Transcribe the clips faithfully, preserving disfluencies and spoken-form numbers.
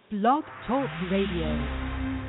Blog Talk Radio.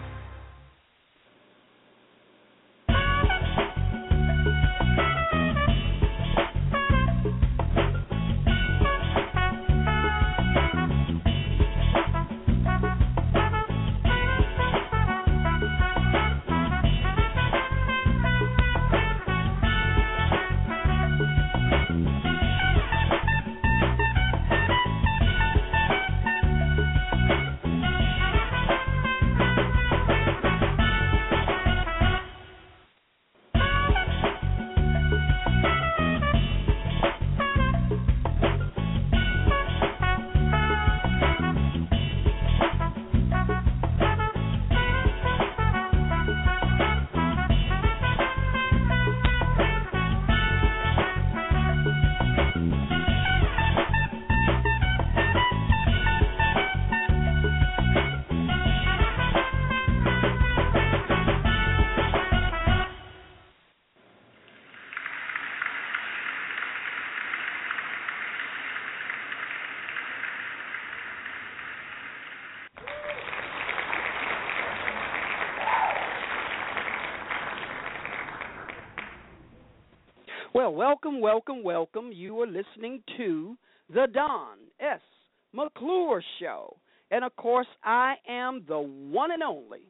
Well, welcome, welcome, welcome. You are listening to the Don S. McClure Show. And, of course, I am the one and only,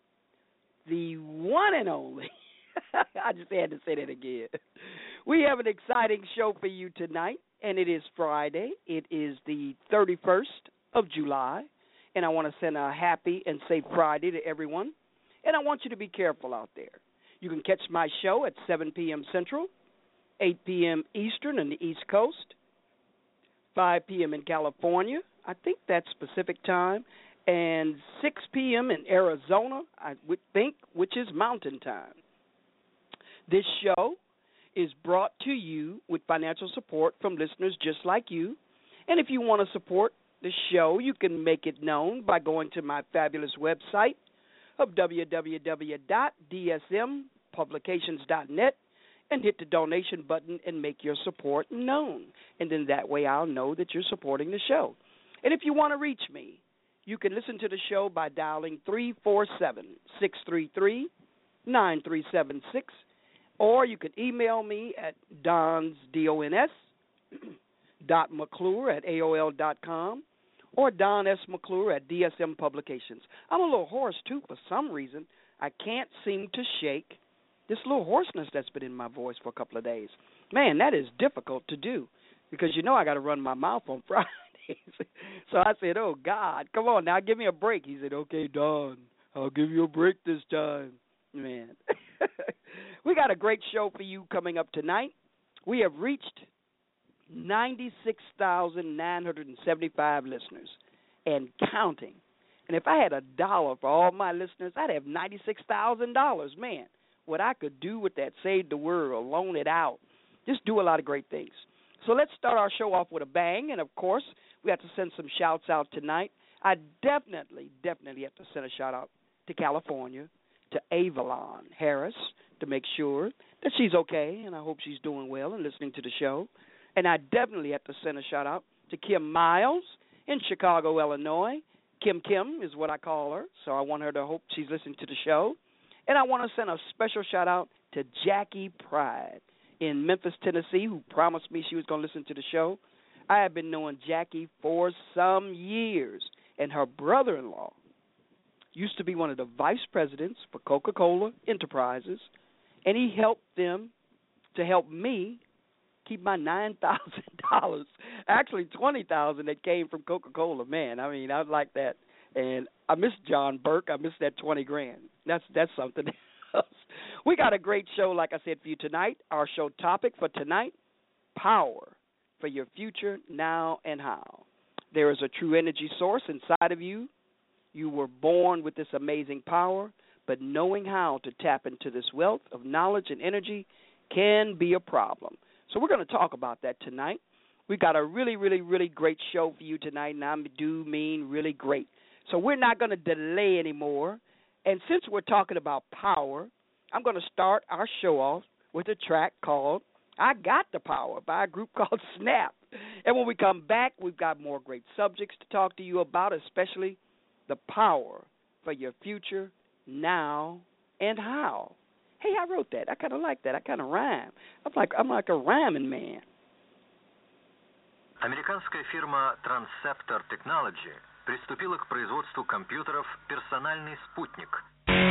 the one and only. I just had to say that again. We have an exciting show for you tonight, and it is Friday. It is the thirty-first of July, and I want to send a happy and safe Friday to everyone. And I want you to be careful out there. You can catch my show at seven p.m. Central, eight p.m. Eastern in the East Coast, five p.m. in California, I think that's Pacific time, and six p.m. in Arizona, I would think, which is Mountain Time. This show is brought to you with financial support from listeners just like you, and if you want to support the show, you can make it known by going to my fabulous website of w w w dot d s m publications dot net and hit the donation button and make your support known. And then that way I'll know that you're supporting the show. And if you want to reach me, you can listen to the show by dialing three four seven, six three three, nine three seven six, or you can email me at dons, D O N S, dot McClure at A O L dot com, or Don S. McClure at D S M Publications. I'm a little hoarse, too, for some reason. I can't seem to shake this little hoarseness that's been in my voice for a couple of days. Man, that is difficult to do because you know I got to run my mouth on Fridays. So I said, oh, God, come on, now give me a break. He said, okay, Don, I'll give you a break this time. Man, we got a great show for you coming up tonight. We have reached ninety-six thousand nine hundred seventy-five listeners and counting. And if I had a dollar for all my listeners, I'd have ninety-six thousand dollars, man. What I could do with that, save the world, loan it out, just do a lot of great things. So let's start our show off with a bang, and, of course, we have to send some shouts out tonight. I definitely, definitely have to send a shout-out to California, to Avalon Harris, to make sure that she's okay, and I hope she's doing well and listening to the show. And I definitely have to send a shout-out to Kim Miles in Chicago, Illinois. Kim Kim is what I call her, so I want her to hope she's listening to the show. And I want to send a special shout-out to Jackie Pride in Memphis, Tennessee, who promised me she was going to listen to the show. I have been knowing Jackie for some years, and her brother-in-law used to be one of the vice presidents for Coca-Cola Enterprises, and he helped them to help me keep my nine thousand dollars, actually twenty thousand dollars that came from Coca-Cola. Man, I mean, I like that. And I miss John Burke. I miss that twenty grand. That's that's something else. We got a great show, like I said, for you tonight. Our show topic for tonight, power for your future now and how. There is a true energy source inside of you. You were born with this amazing power, but knowing how to tap into this wealth of knowledge and energy can be a problem. So we're going to talk about that tonight. We got a really, really, really great show for you tonight, and I do mean really great. So we're not going to delay anymore. And since we're talking about power, I'm going to start our show off with a track called I Got the Power by a group called Snap. And when we come back, we've got more great subjects to talk to you about, especially the power for your future now and how. Hey, I wrote that. I kind of like that. I kind of rhyme. I'm like I'm like a rhyming man. Американская фирма Transceptor Technology приступила к производству компьютеров «Персональный спутник».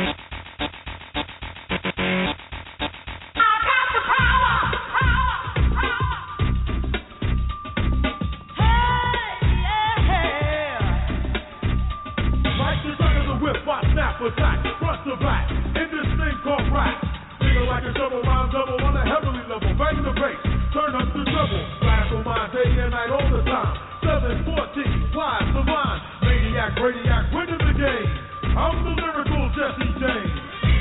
Attack, front to back, in this thing called rap. Feel like a double rhyme double on a heavenly level. Bang the bass, turn up the treble. Blast on my day and night all the time. seven fourteen, wise, divine. Maniac, radiac, winning the game. I'm the lyrical Jesse James.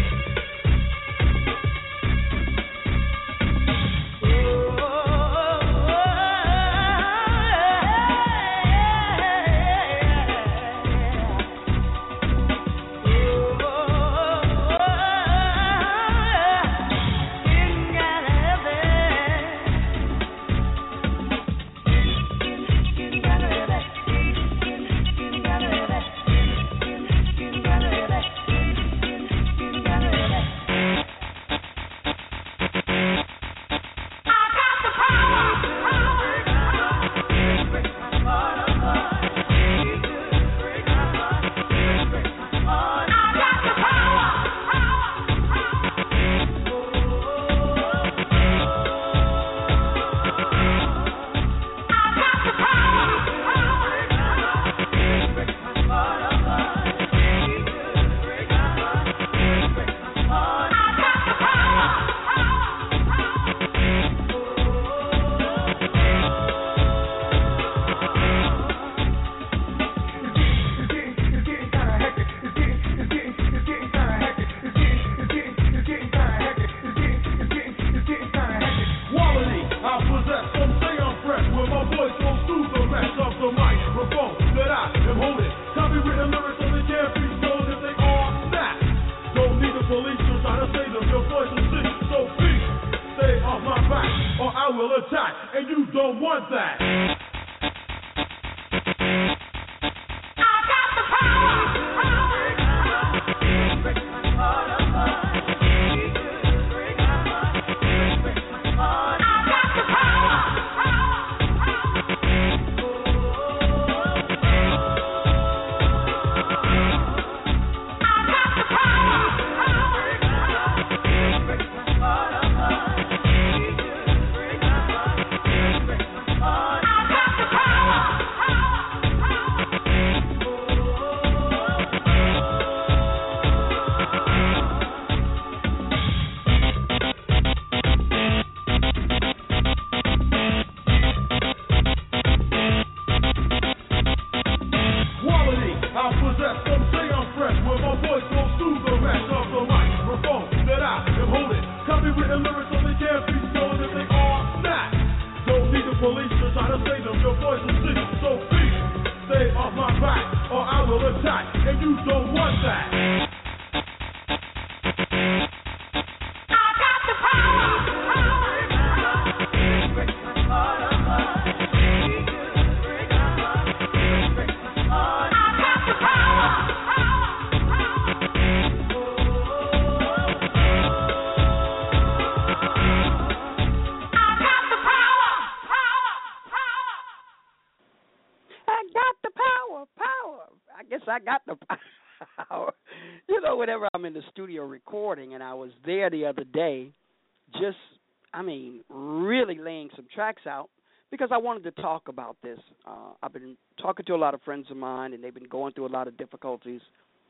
I got the power. You know, whenever I'm in the studio recording, and I was there the other day, just, I mean, really laying some tracks out because I wanted to talk about this. Uh, I've been talking to a lot of friends of mine, and they've been going through a lot of difficulties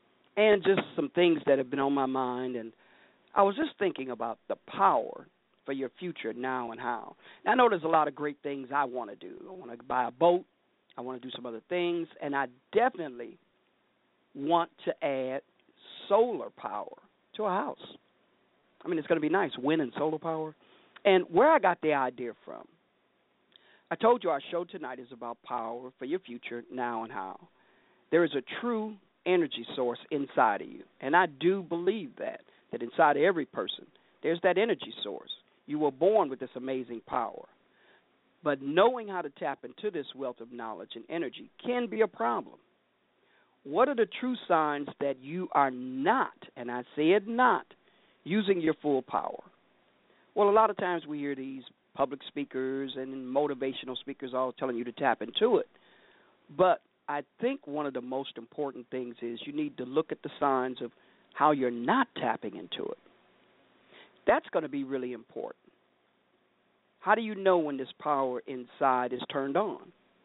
and just some things that have been on my mind. And I was just thinking about the power for your future now and how. Now, I know there's a lot of great things I want to do. I want to buy a boat. I want to do some other things, and I definitely want to add solar power to a house. I mean, it's going to be nice, wind and solar power. And where I got the idea from, I told you our show tonight is about power for your future now and how. There is a true energy source inside of you, and I do believe that, that inside of every person, there's that energy source. You were born with this amazing power. But knowing how to tap into this wealth of knowledge and energy can be a problem. what are the true signs that you are not, and I said not, using your full power? Well, a lot of times we hear these public speakers and motivational speakers all telling you to tap into it. But I think one of the most important things is you need to look at the signs of how you're not tapping into it. That's going to be really important. How do you know when this power inside is turned on?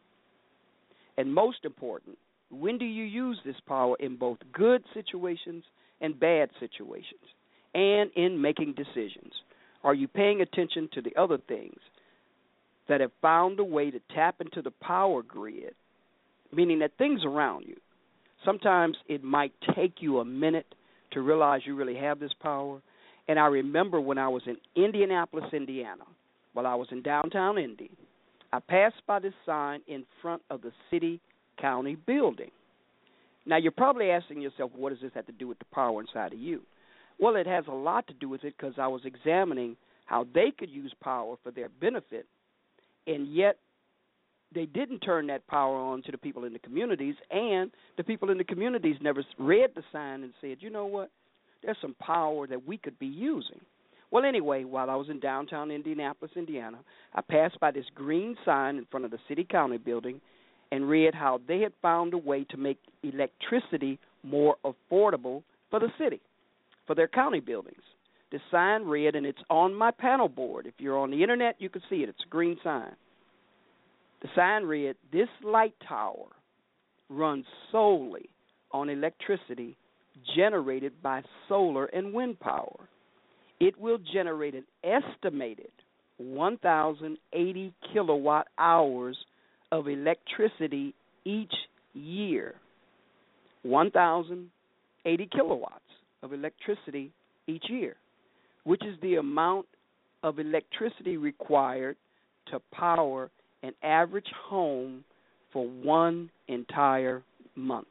And most important, when do you use this power in both good situations and bad situations, and in making decisions? Are you paying attention to the other things that have found a way to tap into the power grid, meaning that things around you? Sometimes it might take you a minute to realize you really have this power. And I remember when I was in Indianapolis, Indiana, while I was in downtown Indy, I passed by this sign in front of the city-county building. Now, you're probably asking yourself, what does this have to do with the power inside of you? Well, it has a lot to do with it because I was examining how they could use power for their benefit, and yet they didn't turn that power on to the people in the communities, and the people in the communities never read the sign and said, you know what, there's some power that we could be using. Well, anyway, while I was in downtown Indianapolis, Indiana, I passed by this green sign in front of the city-county building and read how they had found a way to make electricity more affordable for the city, for their county buildings. The sign read, and it's on my panel board. If you're on the Internet, you can see it. It's a green sign. The sign read, this light tower runs solely on electricity generated by solar and wind power. It will generate an estimated one thousand eighty kilowatt hours of electricity each year. one thousand eighty kilowatts of electricity each year, which is the amount of electricity required to power an average home for one entire month.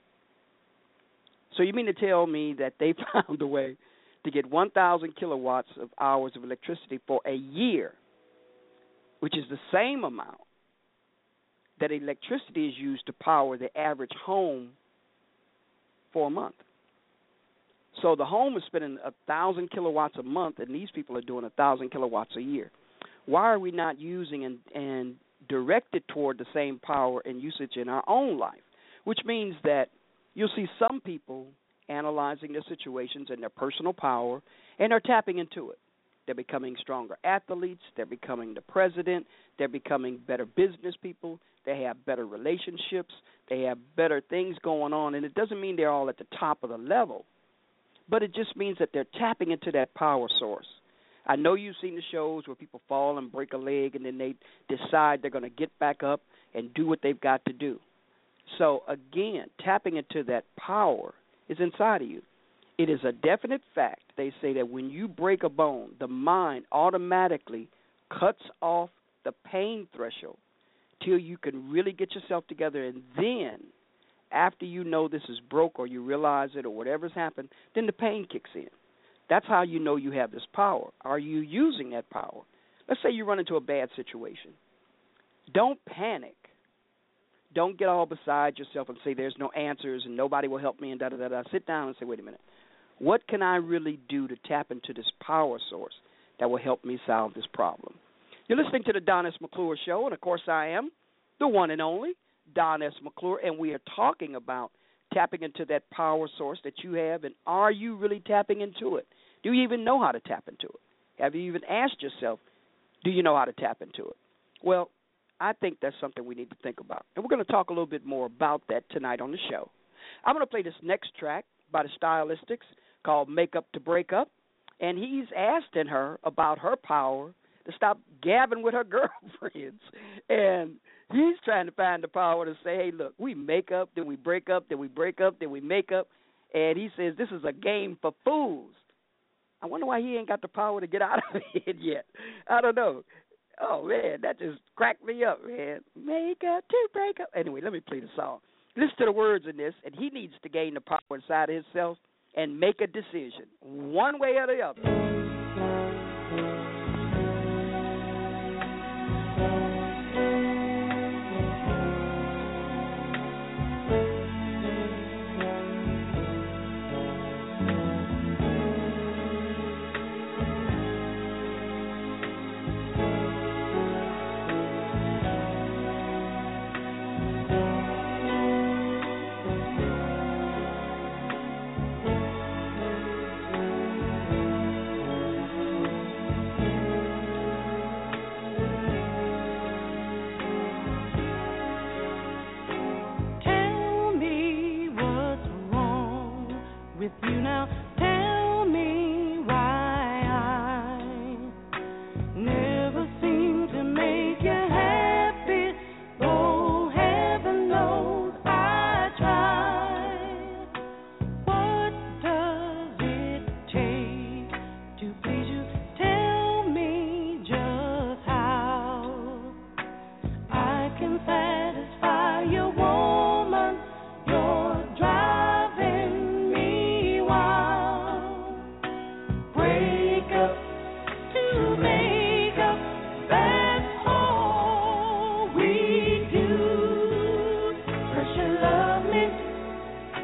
So you mean to tell me that they found a way to get one thousand kilowatts of hours of electricity for a year, which is the same amount that electricity is used to power the average home for a month? So the home is spending one thousand kilowatts a month, and these people are doing one thousand kilowatts a year. Why are we not using and, and directed toward the same power and usage in our own life? Which means that you'll see some people analyzing their situations and their personal power, and they're tapping into it. They're becoming stronger athletes. They're becoming the president. They're becoming better business people. They have better relationships. They have better things going on, and it doesn't mean they're all at the top of the level, but it just means that they're tapping into that power source. I know you've seen the shows where people fall and break a leg, and then they decide they're going to get back up and do what they've got to do. So, again, tapping into that power is inside of you. It is a definite fact. They say that when you break a bone, the mind automatically cuts off the pain threshold till you can really get yourself together, and then after you know this is broke or you realize it or whatever's happened, then the pain kicks in. That's how you know you have this power. Are you using that power? Let's say you run into a bad situation. Don't panic. Don't get all beside yourself and say there's no answers and nobody will help me and da-da-da-da. Sit down and say, wait a minute. What can I really do to tap into this power source that will help me solve this problem? You're listening to the Don S. McClure Show, and, of course, I am the one and only Don S. McClure, and we are talking about tapping into that power source that you have, and are you really tapping into it? Do you even know how to tap into it? Have you even asked yourself, do you know how to tap into it? Well, I think that's something we need to think about, and we're going to talk a little bit more about that tonight on the show. I'm going to play this next track by the Stylistics called Make Up to Break Up, and he's asking her about her power to stop gabbing with her girlfriends, and he's trying to find the power to say, hey, look, we make up, then we break up, then we break up, then we make up, and he says this is a game for fools. I wonder why he ain't got the power to get out of it yet. I don't know. Oh, man, that just cracked me up, man. Make up to break up. Anyway, let me play the song. Listen to the words in this, and he needs to gain the power inside of himself and make a decision, one way or the other.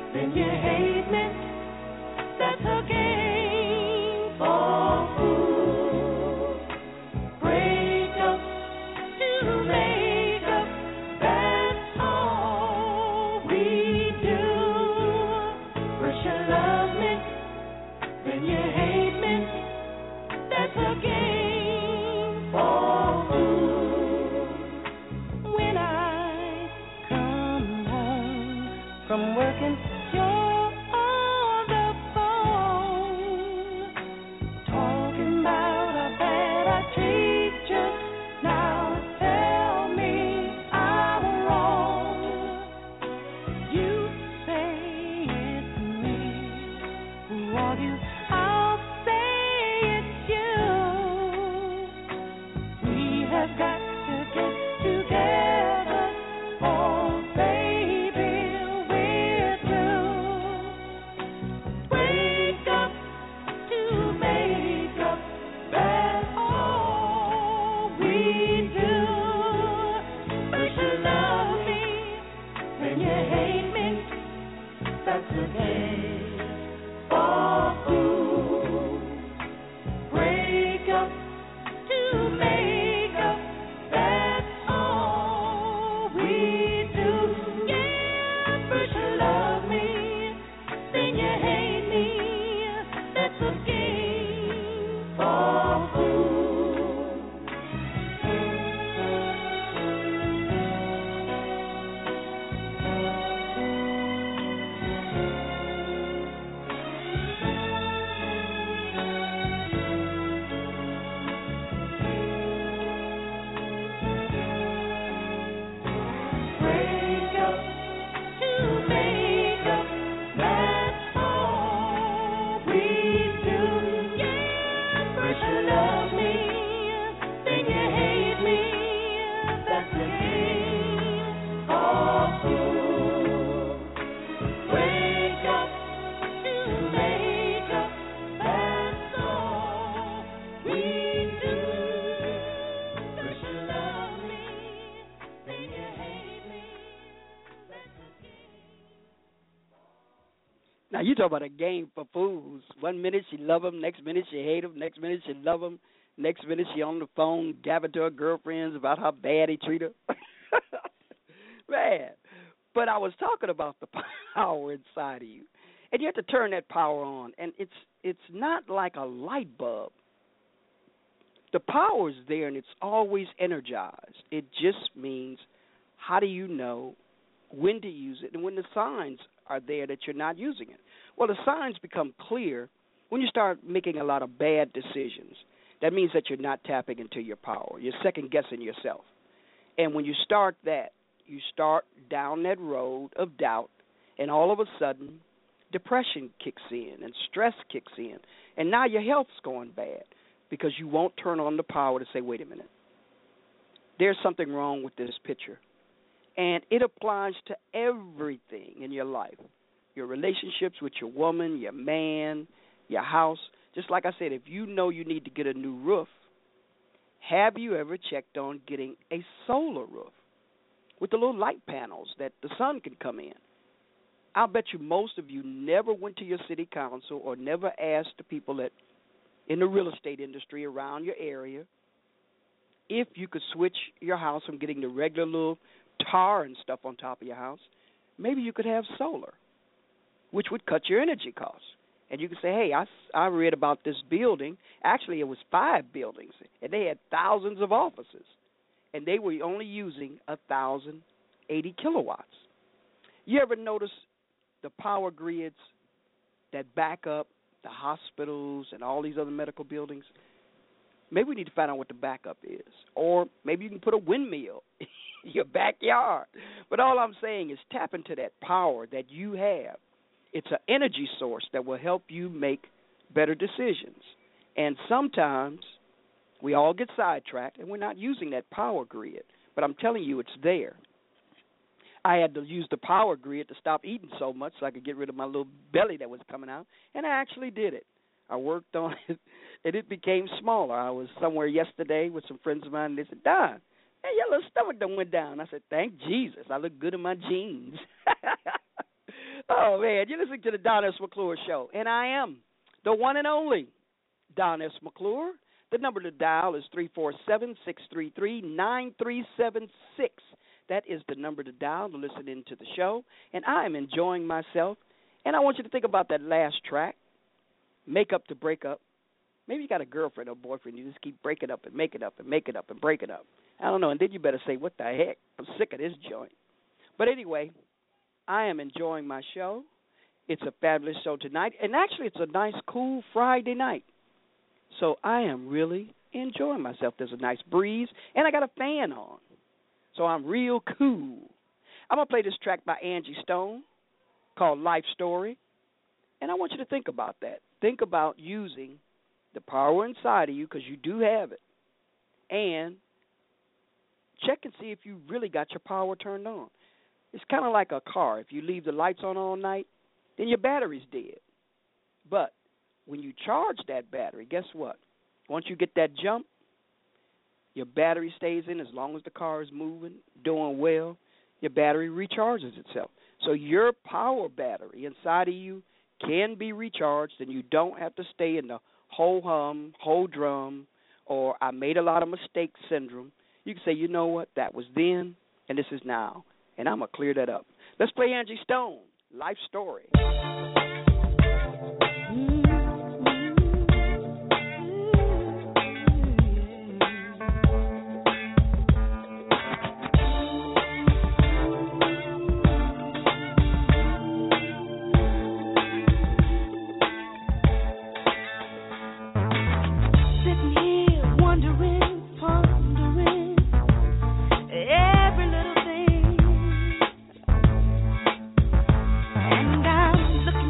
then you hate me. That's a game for fools. Break up to make up, that's all we do. First you love me, then you hate me. That's a game for fools. When I come home from working, you're on the phone, talking about how bad I treat you. Now tell me I'm wrong. You say it's me who argues, I'll say it's you. We have got to get together, oh baby, we're through. Wake up to make up, that's all we do. First you love me, then you hate me. That's the game for fools. Break up to make up, that's all we do. Yeah, first you love me, then you hate me. That's a game for fools. Break up to make up, that's all we do. Yeah, first you love me, then you hate me. That's the game for fools. Wake up to make up, that's all we do. First you love me, then you hate me. That's the game. Now, you talk about a game for fools. One minute she love him, next minute she hate him, next minute she love him, next minute she on the phone gabbing to her girlfriends about how bad he treat her. Man, but I was talking about the power inside of you. And you have to turn that power on. And it's it's not like a light bulb. The power is there, and it's always energized. It just means, how do you know when to use it and when the signs are there that you're not using it? Well, the signs become clear when you start making a lot of bad decisions. That means that you're not tapping into your power. You're second-guessing yourself. And when you start that, you start down that road of doubt, and all of a sudden, depression kicks in and stress kicks in. And now your health's going bad because you won't turn on the power to say, wait a minute, there's something wrong with this picture. And it applies to everything in your life, your relationships with your woman, your man, your house. Just like I said, if you know you need to get a new roof, have you ever checked on getting a solar roof with the little light panels that the sun can come in? I'll bet you most of you never went to your city council or never asked the people that in the real estate industry around your area if you could switch your house from getting the regular little tar and stuff on top of your house. Maybe you could have solar, which would cut your energy costs. And you could say, hey, I, I read about this building. Actually, it was five buildings, and they had thousands of offices, and they were only using one thousand eighty kilowatts. You ever notice the power grids that back up the hospitals and all these other medical buildings? Maybe we need to find out what the backup is. Or maybe you can put a windmill in your backyard. But all I'm saying is tap into that power that you have. It's an energy source that will help you make better decisions. And sometimes we all get sidetracked and we're not using that power grid. But I'm telling you, it's there. I had to use the power grid to stop eating so much so I could get rid of my little belly that was coming out, and I actually did it. I worked on it, and it became smaller. I was somewhere yesterday with some friends of mine, and they said, Don, hey, your little stomach done went down. I said, thank Jesus. I look good in my jeans. Oh, Oh, man, you're listening to the Don S. McClure Show, and I am the one and only Don S. McClure. The number to dial is three four seven, six three three, nine three seven six. That is the number to dial to listen into the show, and I am enjoying myself. And I want you to think about that last track, Make Up to Break Up. Maybe you got a girlfriend or boyfriend, you just keep breaking up and making up and making up and breaking up. I don't know, and then you better say, what the heck? I'm sick of this joint. But anyway, I am enjoying my show. It's a fabulous show tonight, and actually it's a nice, cool Friday night. So I am really enjoying myself. There's a nice breeze, and I got a fan on. So I'm real cool. I'm going to play this track by Angie Stone called Life Story, and I want you to think about that. Think about using the power inside of you, because you do have it, and check and see if you really got your power turned on. It's kind of like a car. If you leave the lights on all night, then your battery's dead. But when you charge that battery, guess what? Once you get that jump, your battery stays in as long as the car is moving, doing well. Your battery recharges itself. So your power battery inside of you can be recharged, and you don't have to stay in the whole hum, whole drum, or I made a lot of mistakes syndrome. You can say, you know what, that was then, and this is now, and I'm going to clear that up. Let's play Angie Stone, Life Story. And I'm looking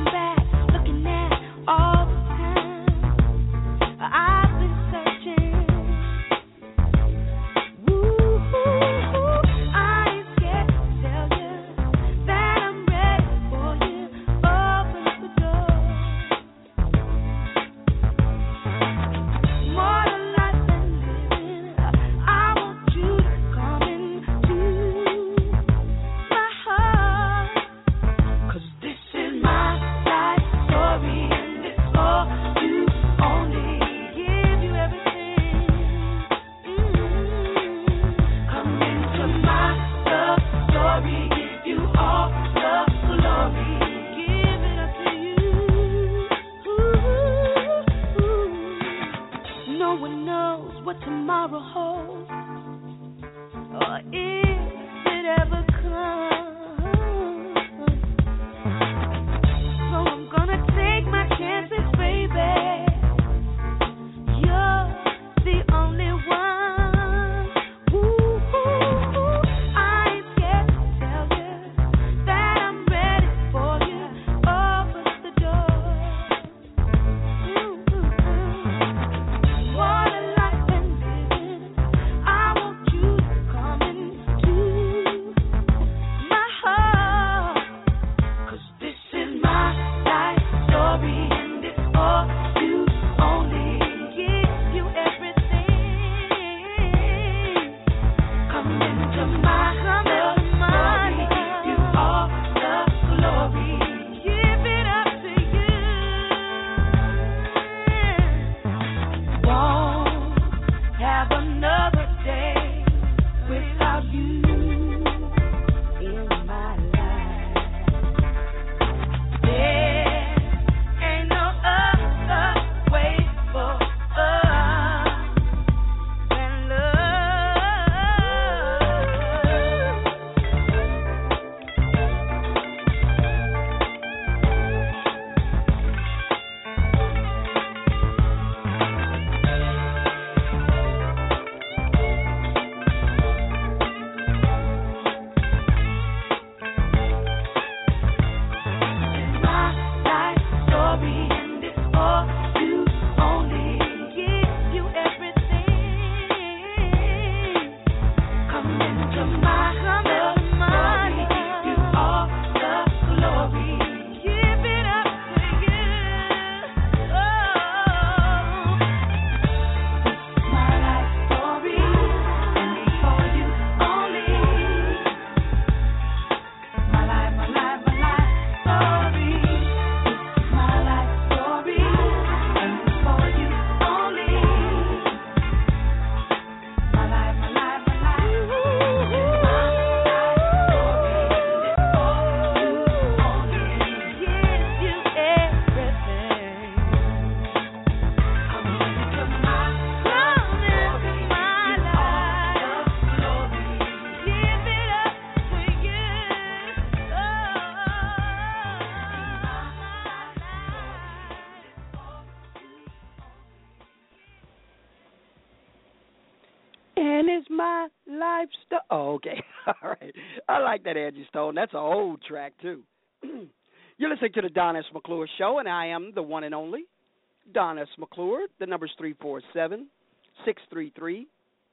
Lifestyle. Oh, okay. All right. I like that, Angie Stone. That's an old track, too. You're listening to the Don S. McClure Show, and I am the one and only Don S. McClure. The number's three four seven, six three three,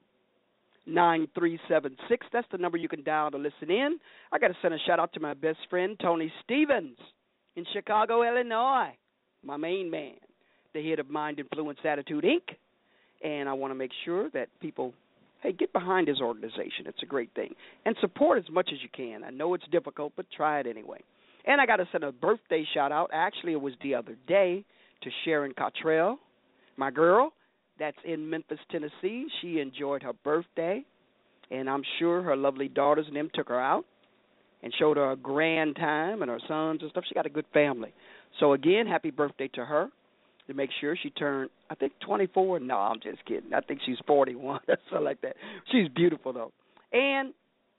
nine three seven six. That's the number you can dial to listen in. I got to send a shout-out to my best friend, Tony Stevens, in Chicago, Illinois, my main man, the head of Mind Influence Attitude, Incorporated. And I want to make sure that people, hey, get behind his organization. It's a great thing. And support as much as you can. I know it's difficult, but try it anyway. And I got to send a birthday shout-out. Actually, it was the other day to Sharon Cottrell, my girl. That's in Memphis, Tennessee. She enjoyed her birthday, and I'm sure her lovely daughters and them took her out and showed her a grand time and her sons and stuff. She got a good family. So, again, happy birthday to her. To make sure she turned, I think, twenty-four. No, I'm just kidding. I think she's forty-one, something like that. She's beautiful, though. And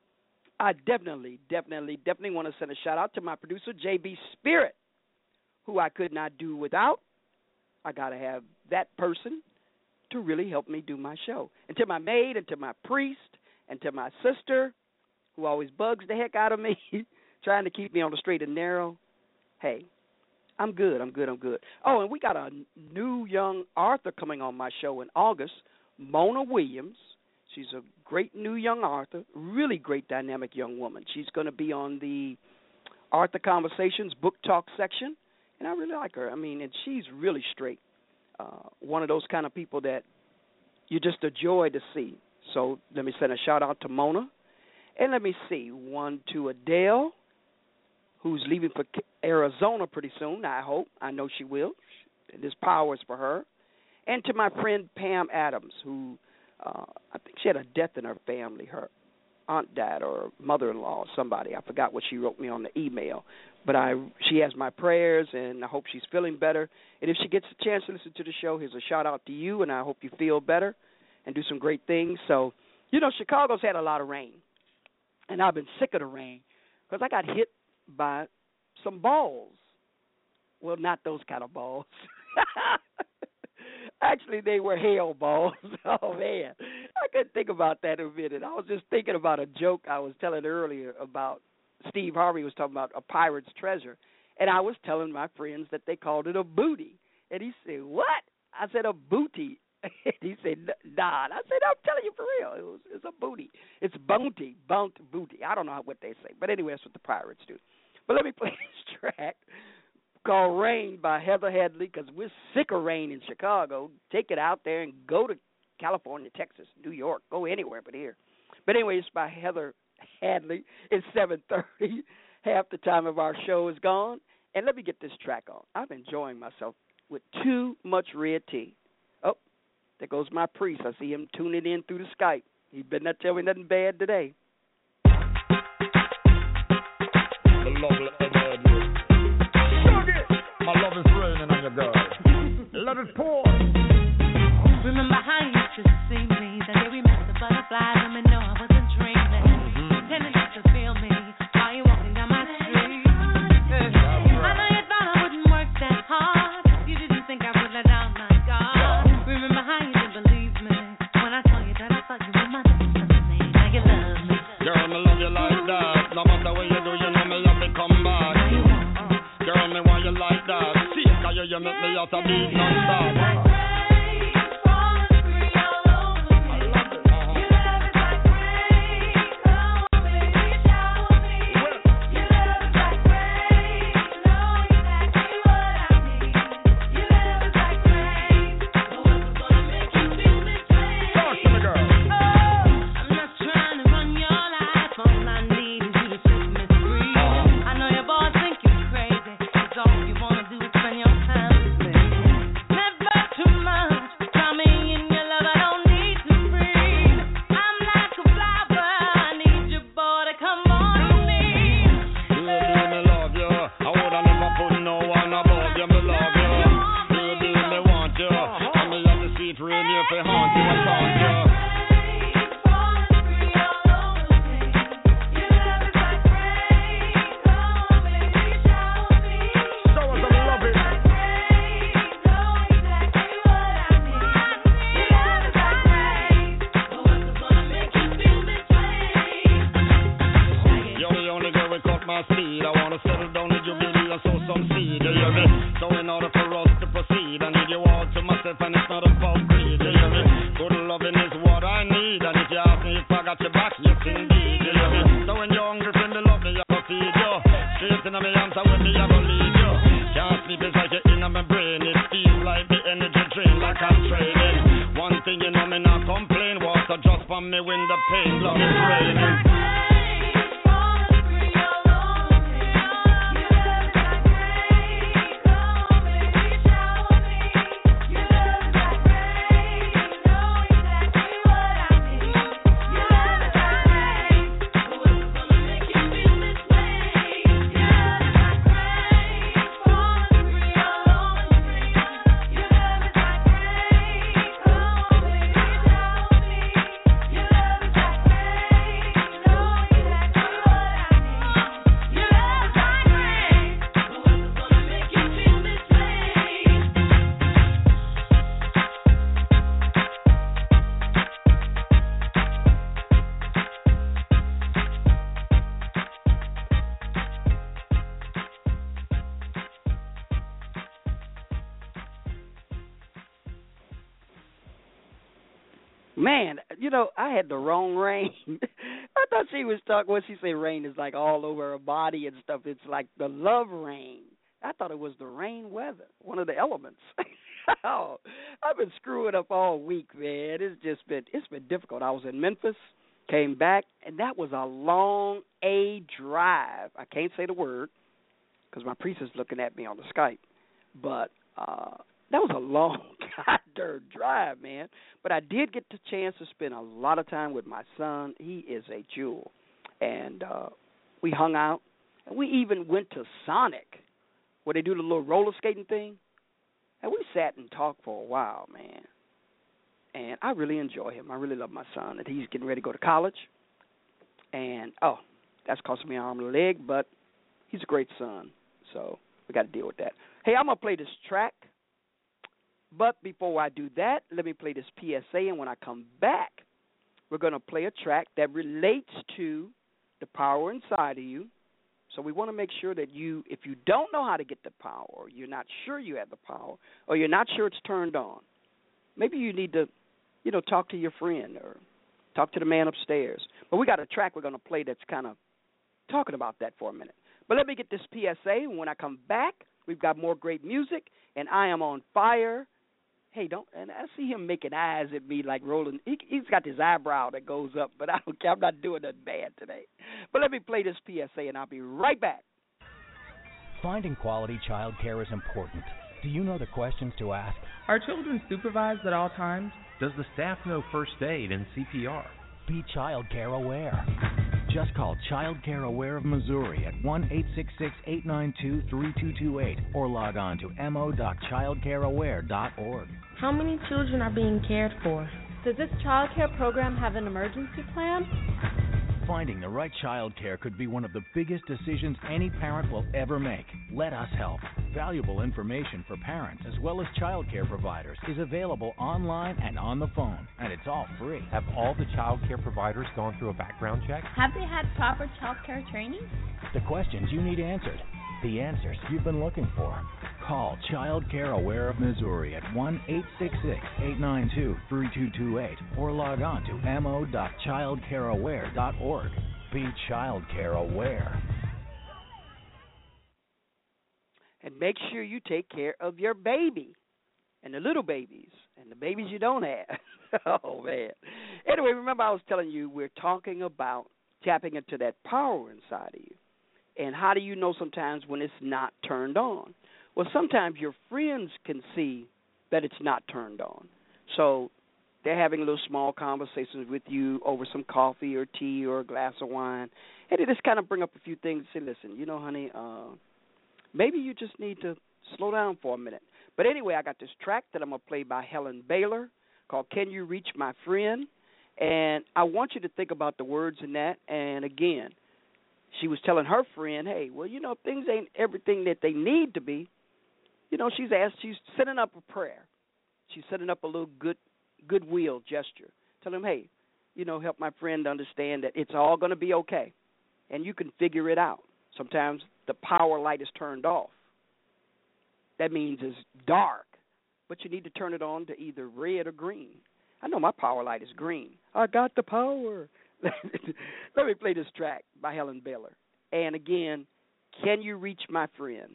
I definitely, definitely, definitely want to send a shout-out to my producer, J B Spirit, who I could not do without. I got to have that person to really help me do my show. And to my maid and to my priest and to my sister, who always bugs the heck out of me, trying to keep me on the straight and narrow, hey, I'm good, I'm good, I'm good. Oh, and we got a new young author coming on my show in August, Mona Williams. She's a great new young author, really great dynamic young woman. She's going to be on the Author Conversations book talk section, and I really like her. I mean, and she's really straight. Uh, one of those kind of people that you're just a joy to see. So let me send a shout-out to Mona. And let me see, one to Adele, who's leaving for Arizona pretty soon, I hope. I know she will. This power is for her. And to my friend Pam Adams, who uh, I think she had a death in her family. Her aunt died or mother-in-law or somebody. I forgot what she wrote me on the email. But I, she has my prayers, and I hope she's feeling better. And if she gets a chance to listen to the show, here's a shout-out to you, and I hope you feel better and do some great things. So, you know, Chicago's had a lot of rain, and I've been sick of the rain because I got hit by some balls. Well, not those kind of balls. Actually, they were hail balls. Oh, man. I couldn't think about that in a minute. I was just thinking about a joke I was telling earlier about Steve Harvey was talking about a pirate's treasure. And I was telling my friends that they called it a booty. And he said, what? I said, a booty. And he said, nah. And I said, I'm telling you for real. It was, it's a booty. It's bounty, bount, booty. I don't know what they say. But anyway, that's what the pirates do. But let me play this track called Rain by Heather Hadley, because we're sick of rain in Chicago. Take it out there and go to California, Texas, New York. Go anywhere but here. But anyway, it's by Heather Hadley. It's seven thirty. Half the time of our show is gone. And let me get this track on. I'm enjoying myself with too much red tea. Oh, there goes my priest. I see him tuning in through the Skype. He better not tell me nothing bad today. My love is raining on your girl. Let it pour. Remember how you used to see me? The day we met the butterflies, let me know I wasn't dreaming. Mm-hmm. Pretending not to feel me while you walking down my street. Yeah. I know you thought I wouldn't work that hard. You didn't think I would let down my guard. Remember how you didn't believe me when I told you that I thought you were my destiny. Now you love me. Girl, me love you like that. No matter what you do, you know me love me come back. Girl, me want you like that. See, cause you, you make me out a beat non-stop. Never to some seed, you hear me? So in order for us to proceed, I need you all to myself, and it's not about greed, you hear me? Good loving is what I need, and if you ask me if I got your back, yes indeed, you hear me? So when you're hungry for me love, me I go feed you. Straight in my arms, I will me I go lead you. Can't sleep inside your in my brain, it feels like the energy drain, like I'm training. One thing you know me not complain, water just from me when the pain, love is raining. Man, you know, I had the wrong rain. I thought she was talking, when she said rain is like all over her body and stuff. It's like the love rain. I thought it was the rain weather, one of the elements. Oh, I've been screwing up all week, man. It's just been, it's been difficult. I was in Memphis, came back, and that was a long A drive. I can't say the word because my priest is looking at me on the Skype, but uh, that was a long goddamn drive, man. But I did get the chance to spend a lot of time with my son. He is a jewel. And uh, we hung out. And we even went to Sonic, where they do the little roller skating thing. And we sat and talked for a while, man. And I really enjoy him. I really love my son. And he's getting ready to go to college. And, oh, that's costing me an arm and a leg, but he's a great son. So we got to deal with that. Hey, I'm going to play this track. But before I do that, let me play this P S A, and when I come back, we're going to play a track that relates to the power inside of you. So we want to make sure that you, if you don't know how to get the power, or you're not sure you have the power, or you're not sure it's turned on, maybe you need to, you know, talk to your friend or talk to the man upstairs. But we got a track we're going to play that's kind of talking about that for a minute. But let me get this P S A, and when I come back, we've got more great music, and I am on fire. Hey, don't, and I see him making eyes at me like rolling. He, he's got this eyebrow that goes up, but I don't care. I'm not doing nothing bad today. But let me play this P S A, and I'll be right back. Finding quality child care is important. Do you know the questions to ask? Are children supervised at all times? Does the staff know first aid and C P R? Be child care aware. Just call Child Care Aware of Missouri at one eight six six, eight nine two, three two two eight or log on to m o dot child care aware dot org. How many children are being cared for? Does this child care program have an emergency plan? Finding the right child care could be one of the biggest decisions any parent will ever make. Let us help. Valuable information for parents as well as child care providers is available online and on the phone, and it's all free. Have all the child care providers gone through a background check? Have they had proper child care training? The questions you need answered. The answers you've been looking for. Call Child Care Aware of Missouri at one eight six six, eight nine two, three two two eight or log on to m o dot child care aware dot org. Be child care aware. And make sure you take care of your baby and the little babies and the babies you don't have. Oh, man. Anyway, remember I was telling you we're talking about tapping into that power inside of you. And how do you know sometimes when it's not turned on? Well, sometimes your friends can see that it's not turned on. So they're having little small conversations with you over some coffee or tea or a glass of wine. And they just kind of bring up a few things and say, listen, you know, honey, uh, maybe you just need to slow down for a minute. But anyway, I got this track that I'm going to play by Helen Baylor called Can You Reach My Friend? And I want you to think about the words in that. And, again, she was telling her friend, hey, well, you know, things ain't everything that they need to be. You know, she's asked, she's setting up a prayer. She's setting up a little good goodwill gesture. Tell him, hey, you know, help my friend understand that it's all going to be okay, and you can figure it out. Sometimes the power light is turned off, That means it's dark, but you need to turn it on to either red or green. I know my power light is green. I got the power. Let me play this track by Helen Baylor. And again, Can You Reach My Friend?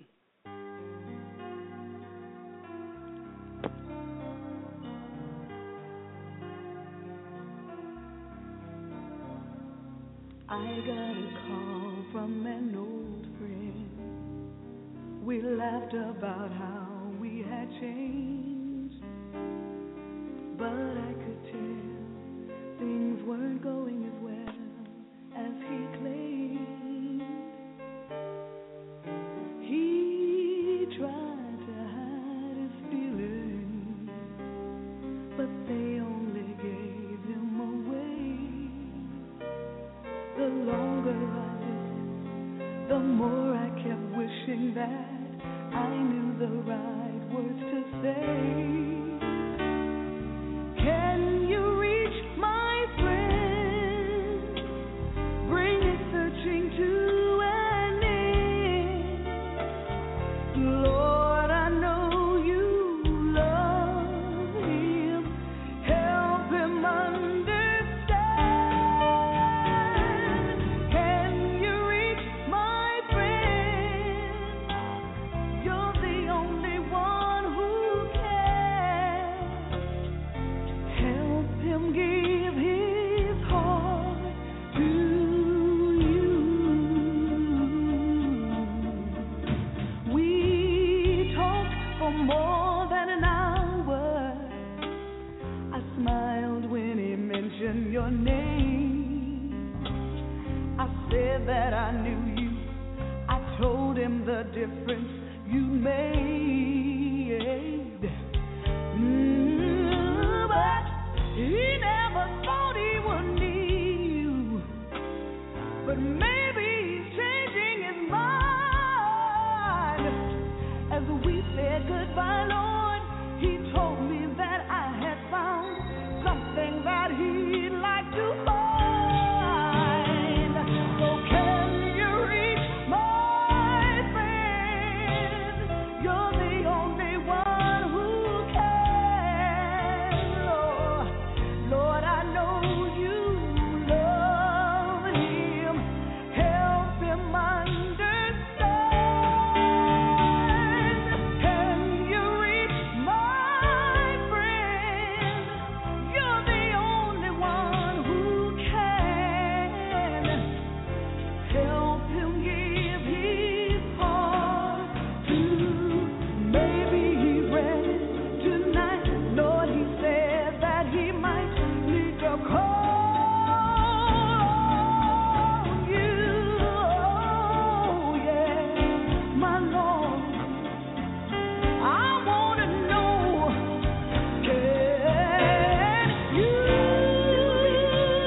I got a call from an old friend. We laughed about how we had changed, but I could tell things weren't going as well as he claimed. He tried to hide his feelings, but they only gave him away. The longer I listened, the more I kept wishing that I knew the right words to say. Can you reach my friend? Bring it searching to an end. Lord, I know you love him. Help him understand. Can you reach my friend? You're the only one who can. Help him give his heart to you. We talked for more than an hour. I smiled when he mentioned your name. I said that I knew you. I told him the difference you made. Mm, but he never thought he would need you. But maybe he's changing his mind. As we said goodbye, Lord, he told me that I had found something that he'd like to find. So can you reach my friend? You're the only one who can. Lord, Lord, I know you love him. Help him understand. Can you reach my friend? You're the only one who can. Help him give his heart to. Maybe he's ready tonight. Lord, he said that he might need to call on you. Oh, yeah, my Lord. I want to know, can you reach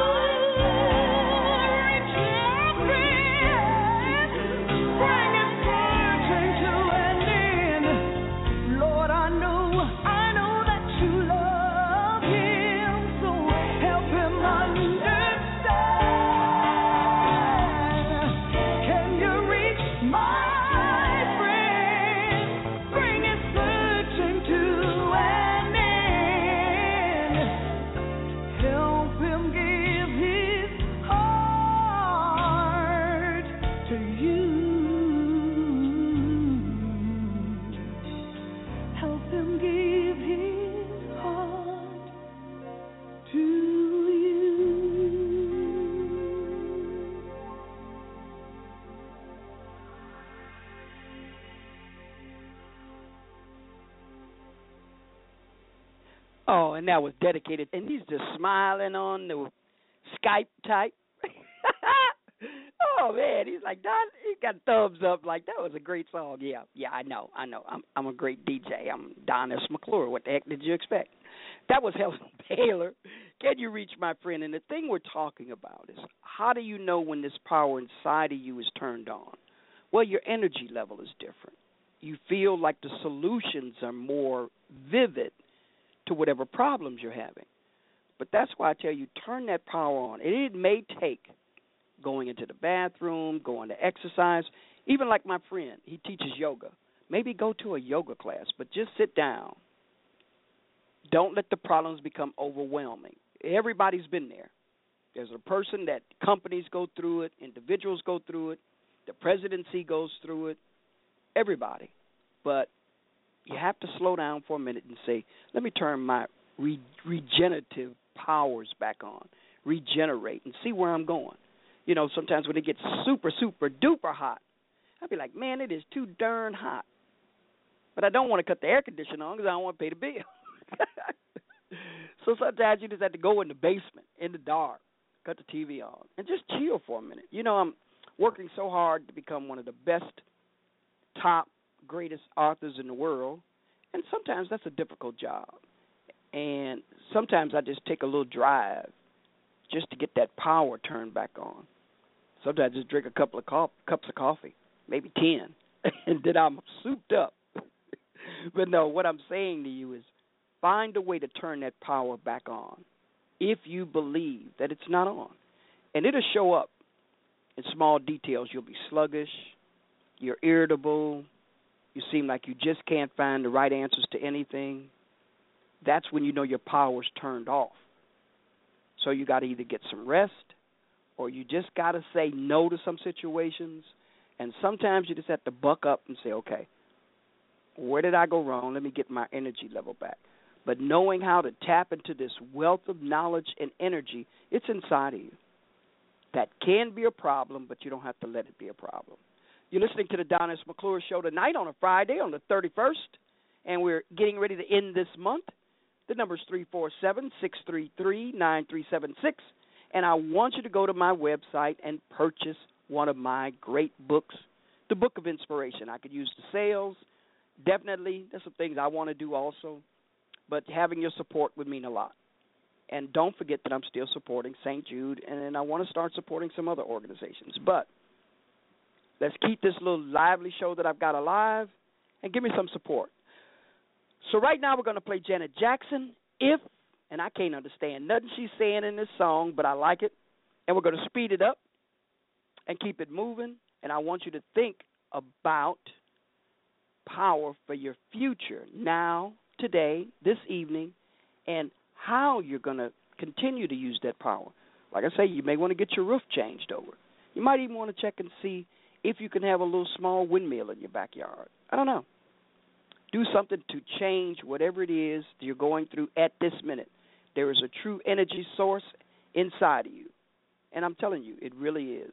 your friend? Bring his searching to an end. Lord, I know, I know that you love him, so help him understand. Can you reach my friend? Bring his searching to an end. Help him give his heart to you. Help him give his heart to you. Oh, and that was dedicated. And he's just smiling on the Skype type. Oh, man. He's like, Don, he got thumbs up. Like, that was a great song. Yeah, yeah, I know. I know. I'm I'm a great D J. I'm Don S. McClure. What the heck did you expect? That was Helen Baylor. Can you reach my friend? And the thing we're talking about is how do you know when this power inside of you is turned on? Well, your energy level is different. You feel like the solutions are more vivid to whatever problems you're having. But that's why I tell you, turn that power on. And it may take going into the bathroom, going to exercise, even like my friend, he teaches yoga. Maybe go to a yoga class, but just sit down. Don't let the problems become overwhelming. Everybody's been there. There's a person that companies go through it, individuals go through it, the presidency goes through it, everybody. But you have to slow down for a minute and say, let me turn my re- regenerative powers back on, regenerate, and see where I'm going. You know, sometimes when it gets super, super duper hot, I'd be like, man, it is too darn hot. But I don't want to cut the air conditioner on because I don't want to pay the bill. So sometimes you just have to go in the basement, in the dark, cut the T V on, and just chill for a minute. You know, I'm working so hard to become one of the best, top, greatest authors in the world, and sometimes that's a difficult job. And sometimes I just take a little drive just to get that power turned back on. Sometimes I just drink a couple of co- cups of coffee, maybe ten, and then I'm souped up. But no, what I'm saying to you is find a way to turn that power back on if you believe that it's not on. And it'll show up in small details. You'll be sluggish, you're irritable, you seem like you just can't find the right answers to anything. That's when you know your power's turned off. So you got to either get some rest or you just got to say no to some situations. And sometimes you just have to buck up and say, okay, where did I go wrong? Let me get my energy level back. But knowing how to tap into this wealth of knowledge and energy, it's inside of you. That can be a problem, but you don't have to let it be a problem. You're listening to the Don S. McClure Show tonight on a Friday, on the thirty-first, and we're getting ready to end this month. The number is three four seven, six three three, nine three seven six, and I want you to go to my website and purchase one of my great books, the Book of Inspiration. I could use the sales. Definitely, there's some things I want to do also, but having your support would mean a lot. And don't forget that I'm still supporting Saint Jude, and then I want to start supporting some other organizations. But let's keep this little lively show that I've got alive and give me some support. So right now we're going to play Janet Jackson, If, and I can't understand nothing she's saying in this song, but I like it. And we're going to speed it up and keep it moving. And I want you to think about power for your future now, today, this evening, and how you're going to continue to use that power. Like I say, you may want to get your roof changed over. You might even want to check and see if you can have a little small windmill in your backyard. I don't know. Do something to change whatever it is that you're going through at this minute. There is a true energy source inside of you. And I'm telling you, it really is.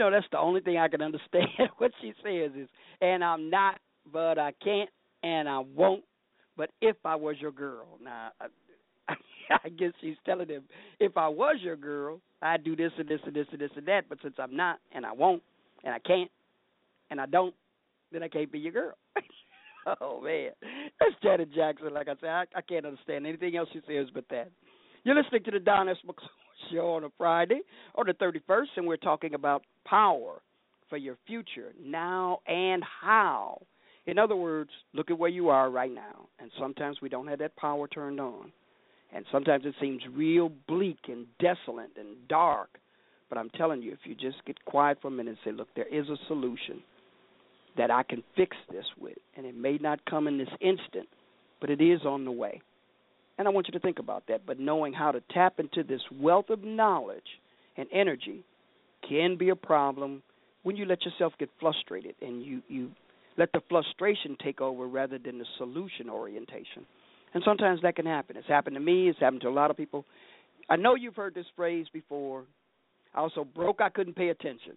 know, that's the only thing I can understand. What she says is, and I'm not, but I can't, and I won't, but if I was your girl. Now, I, I guess she's telling him, if I was your girl, I'd do this and this and this and this and that, but since I'm not, and I won't, and I can't, and I don't, then I can't be your girl. Oh, man. That's Janet Jackson. Like I said, I, I can't understand anything else she says but that. You're listening to the Don S. McClure Show on a Friday, on the thirty-first, and we're talking about power for your future, now and how. In other words, look at where you are right now, and sometimes we don't have that power turned on, and sometimes it seems real bleak and desolate and dark, but I'm telling you, if you just get quiet for a minute and say, look, there is a solution that I can fix this with, and it may not come in this instant, but it is on the way. And I want you to think about that. But knowing how to tap into this wealth of knowledge and energy can be a problem when you let yourself get frustrated and you, you let the frustration take over rather than the solution orientation. And sometimes that can happen. It's happened to me. It's happened to a lot of people. I know you've heard this phrase before. I was so broke I couldn't pay attention.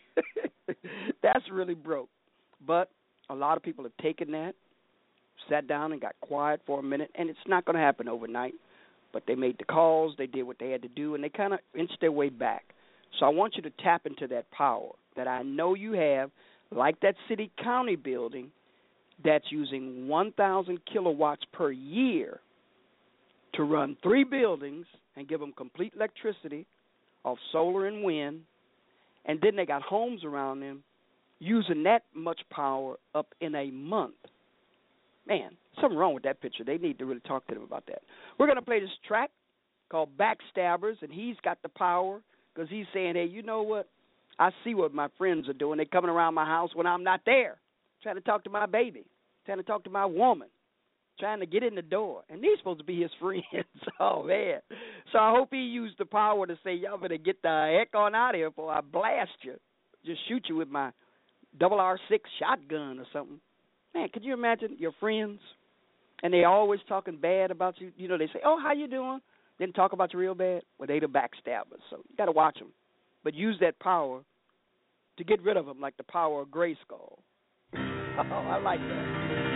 That's really broke. But a lot of people have taken that, sat down and got quiet for a minute, and it's not going to happen overnight. But they made the calls, they did what they had to do, and they kind of inched their way back. So I want you to tap into that power that I know you have, like that city-county building that's using one thousand kilowatts per year to run three buildings and give them complete electricity off solar and wind, and then they got homes around them using that much power up in a month. Man, something wrong with that picture. They need to really talk to them about that. We're going to play this track called Backstabbers, and he's got the power because he's saying, hey, you know what? I see what my friends are doing. They're coming around my house when I'm not there, trying to talk to my baby, trying to talk to my woman, trying to get in the door. And these supposed to be his friends. Oh, man. So I hope he used the power to say, y'all better get the heck on out of here before I blast you, just shoot you with my double R six shotgun or something. Man, could you imagine your friends, and they always talking bad about you? You know, they say, oh, how you doing? Then talk about you real bad. Well, they the backstabbers, so you got to watch them. But use that power to get rid of them, like the power of Grayskull. Oh, I like that.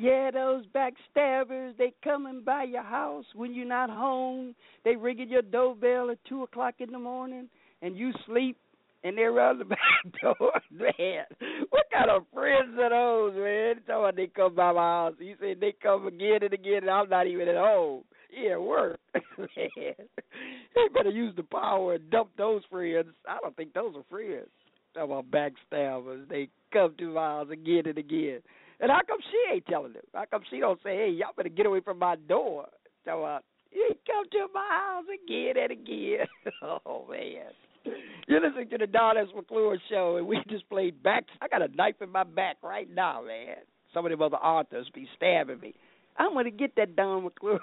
Yeah, those backstabbers, they coming by your house when you're not home. They ringing your doorbell at two o'clock in the morning, and you sleep, and they're around the back door. Man, what kind of friends are those, man? Tell me they come by my house. You say they come again and again, and I'm not even at home. Yeah, work. Man, they better use the power and dump those friends. I don't think those are friends. Talking about backstabbers. They come to my house again and again. And how come she ain't telling them? How come she don't say, hey, y'all better get away from my door? Talking about, you come to my house again and again. Oh, man. You're listening to the Don S. McClure Show, and we just played back. I got a knife in my back right now, man. Some of them other authors be stabbing me. I'm going to get that Don McClure.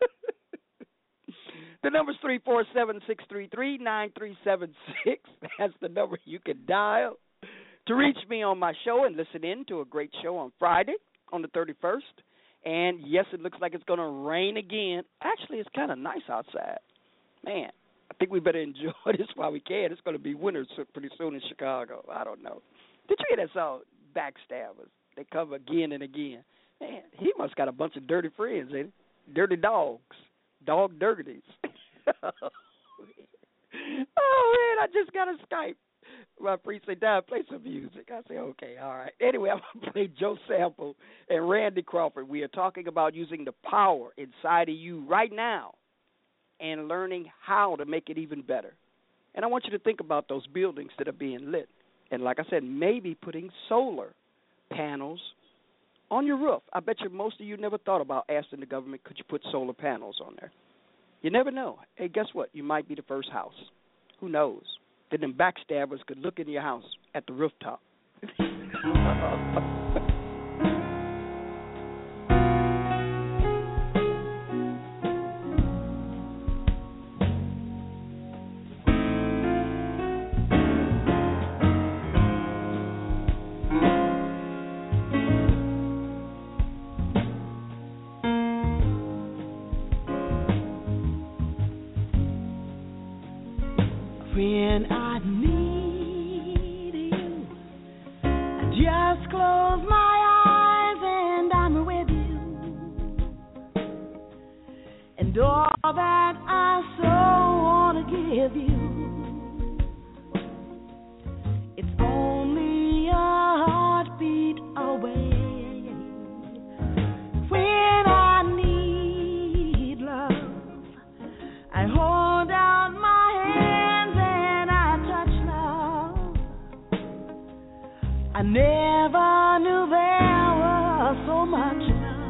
The number's three four seven, six three three, nine three seven six. That's the number you can dial to reach me on my show and listen in to a great show on Friday on the thirty-first. And, yes, it looks like it's going to rain again. Actually, it's kind of nice outside. Man, I think we better enjoy this while we can. It's going to be winter pretty soon in Chicago. I don't know. Did you hear that song, Backstabbers? They come again and again. Man, he must got a bunch of dirty friends, ain't he? Dirty dogs. Dog dirties. Oh, man, I just got a Skype. My priest said, Dad, play some music. I said, okay, all right. Anyway, I'm going to play Joe Sample and Randy Crawford. We are talking about using the power inside of you right now and learning how to make it even better. And I want you to think about those buildings that are being lit. And like I said, maybe putting solar panels on your roof. I bet you most of you never thought about asking the government, could you put solar panels on there? You never know. Hey, guess what? You might be the first house. Who knows? Then them backstabbers could look in your house at the rooftop. When I need you, I just close my eyes and I'm with you. And all that I so want to give you, it's only a heartbeat away. When I need love, I hold out my I never knew there was so much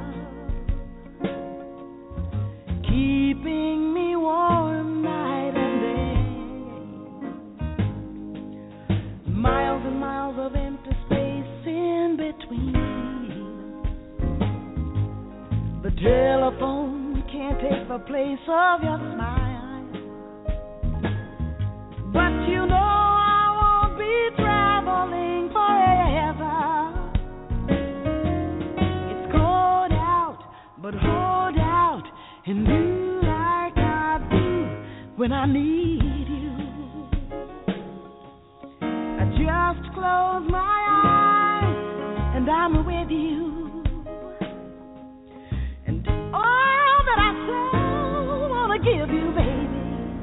love keeping me warm night and day. Miles and miles of empty space in between. The telephone can't take the place of your smile. But you know I won't be traveling forever. It's cold out, but hold out and do like I do when I need you. I just close my eyes and I'm with you. And all that I so wanna give you, baby,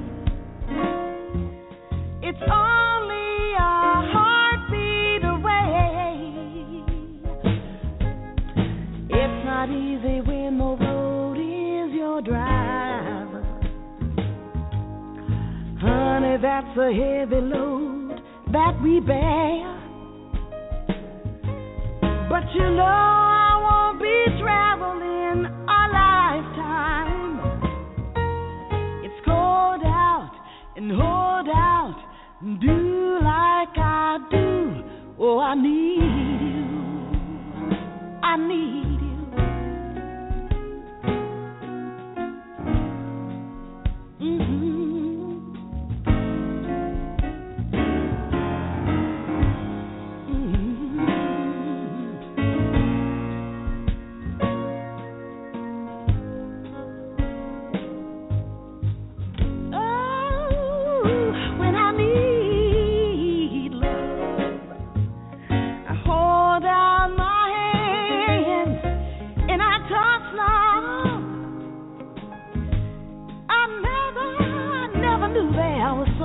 it's only a heartbeat away. It's not easy when the road is your driver. Honey, that's a heavy load that we bear. But you know I won't be traveling a lifetime. It's cold out and hold out. Do like I do. Oh, I need you. I need you. Mm-hmm.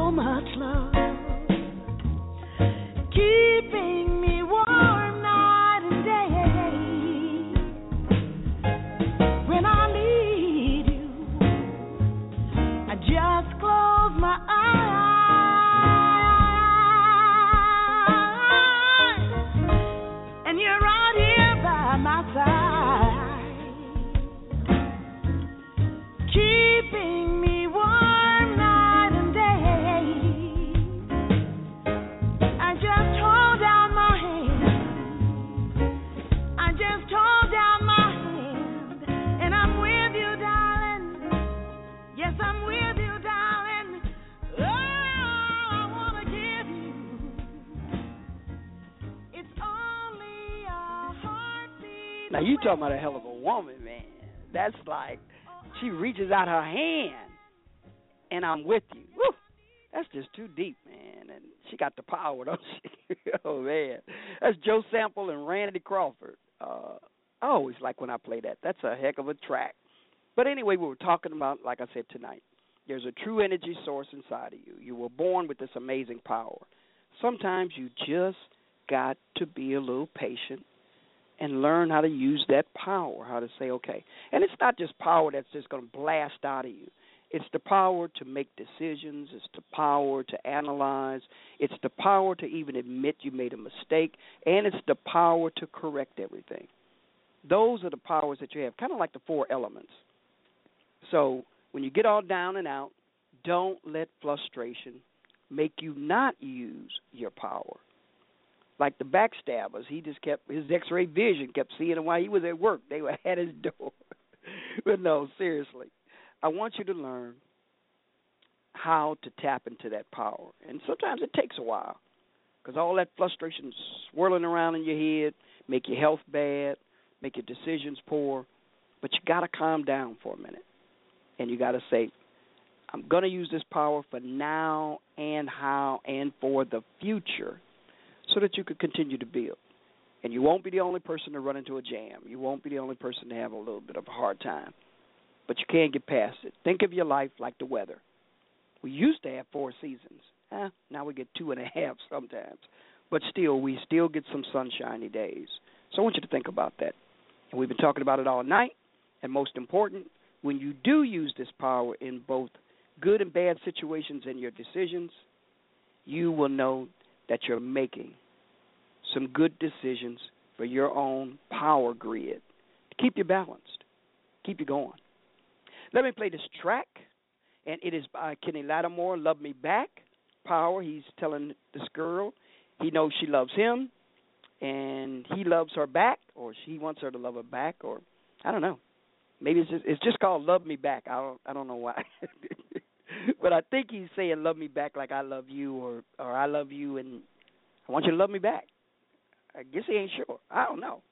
so much love, keeping me warm night and day. When I need you, I just close my eyes, and you're right here by my side, keeping me warm night and day. I just hold down my hand, I just hold down my hand, and I'm with you, darling. Yes, I'm with you, darling. Oh, I wanna give you. It's only a heartbeat. Now you talking about a hell of a woman, man. That's like she reaches out her hand, and I'm with you. Woo! That's just too deep, man. And she got the power, don't she? Oh man, that's Joe Sample and Randy Crawford. Uh, I always like when I play that. That's a heck of a track. But anyway, we were talking about, like I said tonight, there's a true energy source inside of you. You were born with this amazing power. Sometimes you just got to be a little patient and learn how to use that power, how to say, okay. And it's not just power that's just going to blast out of you. It's the power to make decisions. It's the power to analyze. It's the power to even admit you made a mistake. And it's the power to correct everything. Those are the powers that you have, kind of like the four elements. So when you get all down and out, don't let frustration make you not use your power. Like the backstabbers, he just kept, his x-ray vision kept seeing him while he was at work. They were at his door. But no, seriously, I want you to learn how to tap into that power. And sometimes it takes a while because all that frustration swirling around in your head make your health bad, make your decisions poor. But you got to calm down for a minute. And you got to say, I'm going to use this power for now and how and for the future, so that you could continue to build. And you won't be the only person to run into a jam. You won't be the only person to have a little bit of a hard time. But you can't get past it. Think of your life like the weather. We used to have four seasons. Eh, now we get two and a half sometimes. But still, we still get some sunshiny days. So I want you to think about that. And we've been talking about it all night. And most important, when you do use this power in both good and bad situations in your decisions, you will know that you're making some good decisions for your own power grid to keep you balanced, keep you going. Let me play this track, and it is by Kenny Lattimore, Love Me Back. Power, he's telling this girl he knows she loves him, and he loves her back, or she wants her to love her back, or I don't know. Maybe it's just, it's just called Love Me Back. I don't, I don't know why. But I think he's saying love me back like I love you, or, or I love you and I want you to love me back. I guess he ain't sure. I don't know.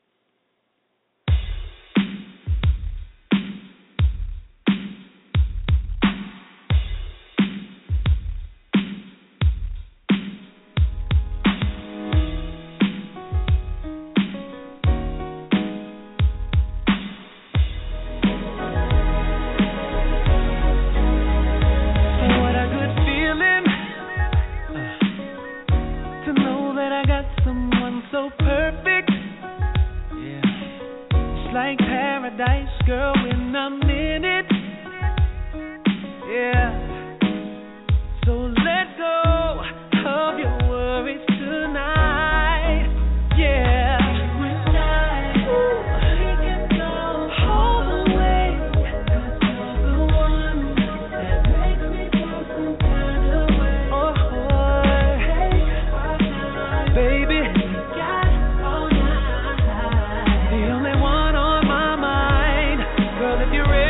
Girl, when I'm in it, yeah. So let go of your worries tonight, yeah. Ooh, we can go all the way, 'cause you're the one that makes me feel some kind of way. Oh, baby, got all night. The only one on my mind. Girl, if you're ready.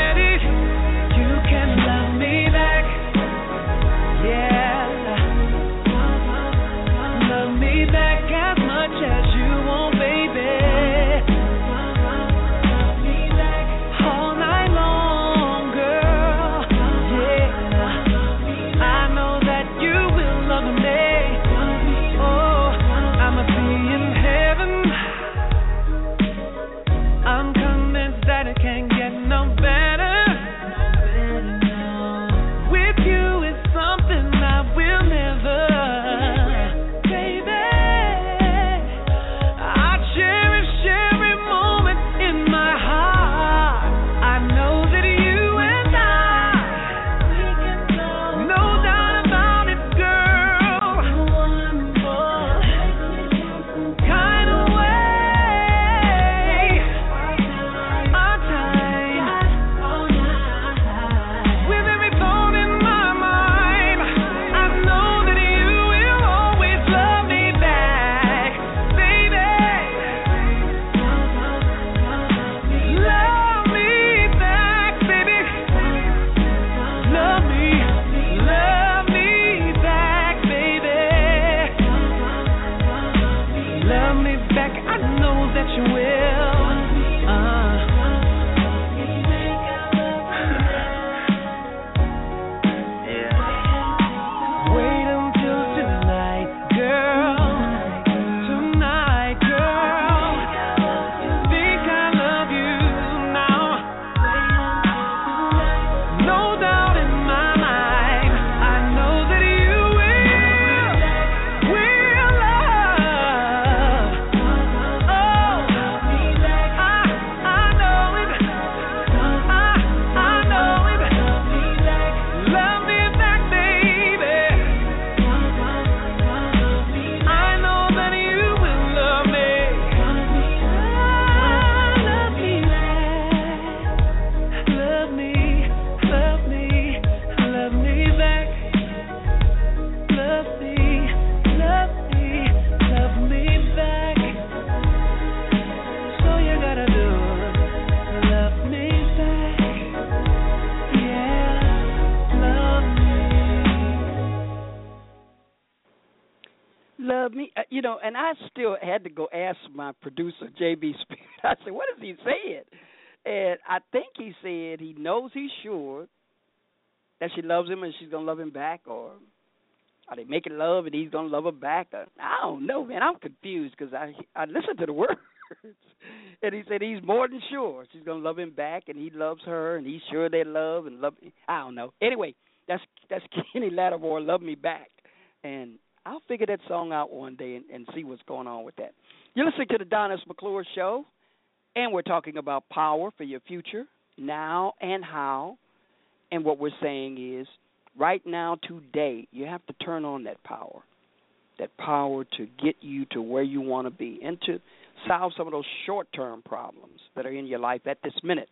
love me? Uh, you know, and I still had to go ask my producer, J B Spirit. I said, what is he saying? And I think he said he knows he's sure that she loves him and she's going to love him back, or are they making love and he's going to love her back? Or, I don't know, man. I'm confused because I, I listened to the words. And he said he's more than sure she's going to love him back and he loves her and he's sure they love and love. I don't know. Anyway, that's that's Kenny Lattimore, Love Me Back. And I'll figure that song out one day and, and see what's going on with that. You're listening to the Don S. McClure Show, and we're talking about power for your future, now and how. And what we're saying is, right now, today, you have to turn on that power, that power to get you to where you want to be and to solve some of those short-term problems that are in your life at this minute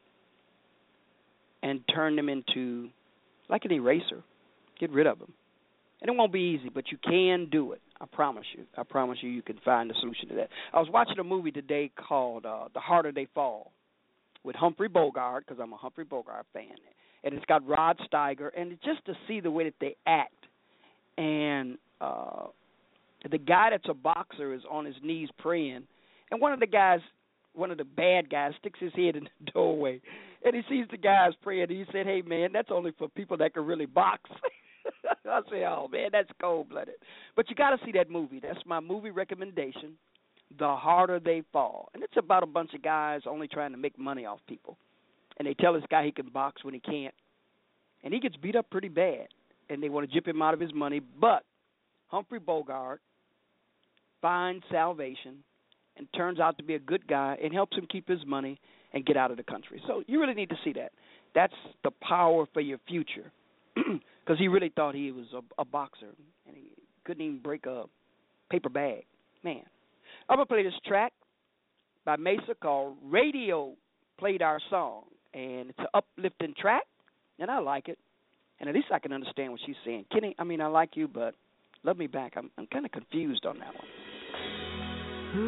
and turn them into like an eraser. Get rid of them. And it won't be easy, but you can do it. I promise you. I promise you you can find a solution to that. I was watching a movie today called uh, The Harder They Fall with Humphrey Bogart, because I'm a Humphrey Bogart fan. And it's got Rod Steiger. And it's just to see the way that they act. And uh, the guy that's a boxer is on his knees praying. And one of the guys, one of the bad guys, sticks his head in the doorway. And he sees the guys praying. And he said, hey, man, that's only for people that can really box. I say, oh, man, that's cold-blooded. But you got to see that movie. That's my movie recommendation, The Harder They Fall. And it's about a bunch of guys only trying to make money off people. And they tell this guy he can box when he can't. And he gets beat up pretty bad. And they want to jip him out of his money. But Humphrey Bogart finds salvation and turns out to be a good guy and helps him keep his money and get out of the country. So you really need to see that. That's the power for your future. Because he really thought he was a, a boxer, and he couldn't even break a paper bag. Man. I'm going to play this track by Mesa called Radio Played Our Song, and it's an uplifting track, and I like it. And at least I can understand what she's saying. Kenny, I mean, I like you, but love me back. I'm, I'm kind of confused on that one.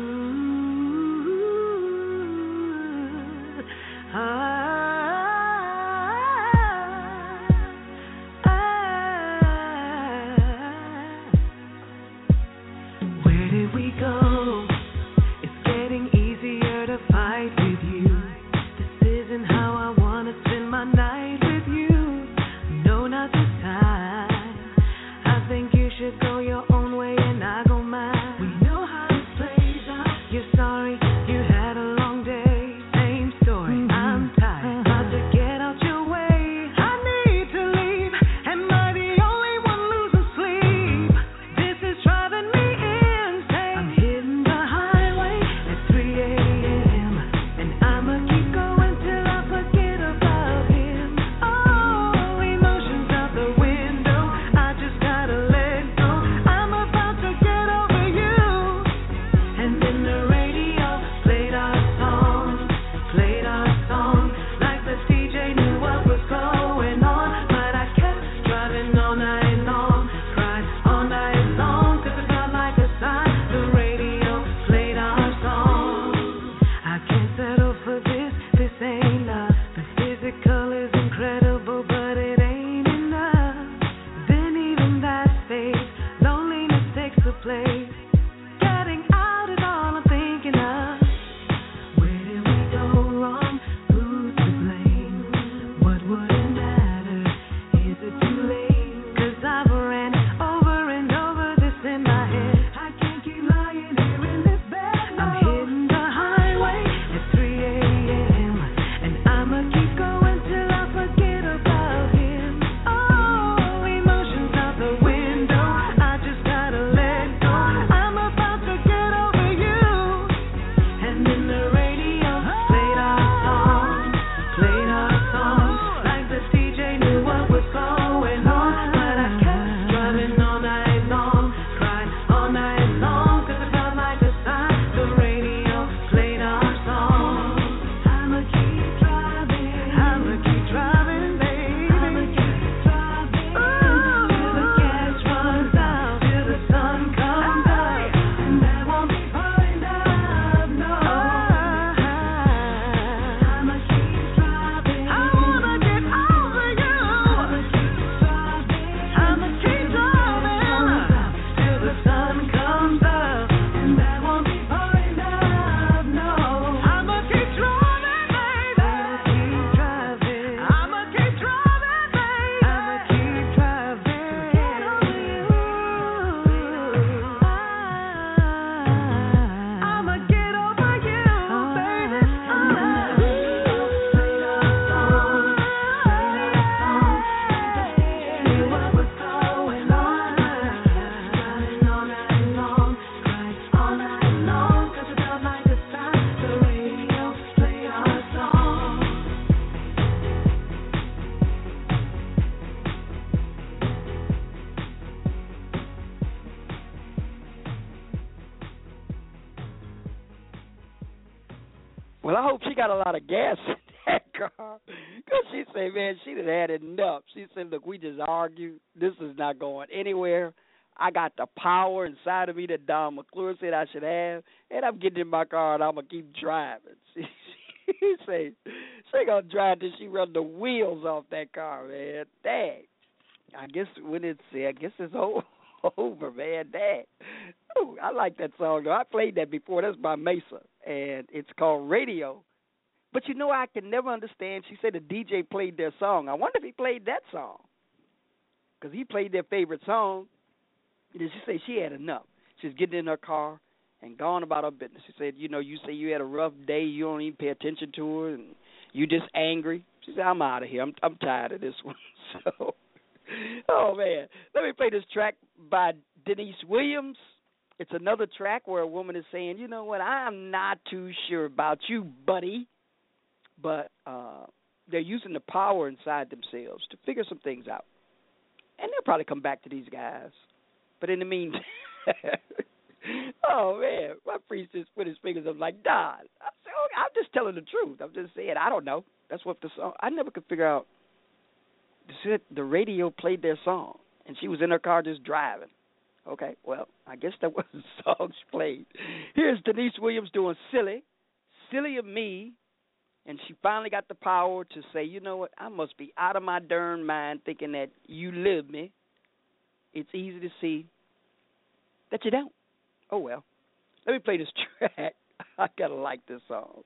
Ooh, I I'm tired. Well, I hope she got a lot of gas in that car. Because she said, man, she done had enough. She said, look, we just argued. This is not going anywhere. I got the power inside of me that Don McClure said I should have, and I'm getting in my car and I'm going to keep driving. She, she said, she going to drive till she run the wheels off that car, man. Dang. I guess when it's, I guess it's over. Over, man, dang. Ooh, I like that song, though. I played that before. That's by Mesa, and it's called Radio. But you know, I can never understand. She said the D J played their song. I wonder if he played that song, because he played their favorite song. And then she said she had enough. She's getting in her car and going about her business. She said, you know, you say you had a rough day, you don't even pay attention to her, and you just angry. She said, I'm out of here. I'm, I'm tired of this one. So... Oh, man. Let me play this track by Denise Williams. It's another track where a woman is saying, you know what, I'm not too sure about you, buddy. But uh, they're using the power inside themselves to figure some things out. And they'll probably come back to these guys. But in the meantime, oh, man, my priest just put his fingers up like, Don. I said, oh, I'm just telling the truth. I'm just saying, I don't know. That's what the song, I never could figure out. The radio played their song, and she was in her car just driving. Okay, well, I guess that was the song she played. Here's Denise Williams doing Silly, Silly of Me, and she finally got the power to say, you know what, I must be out of my darn mind thinking that you love me. It's easy to see that you don't. Oh, well. Let me play this track. I got to like this song.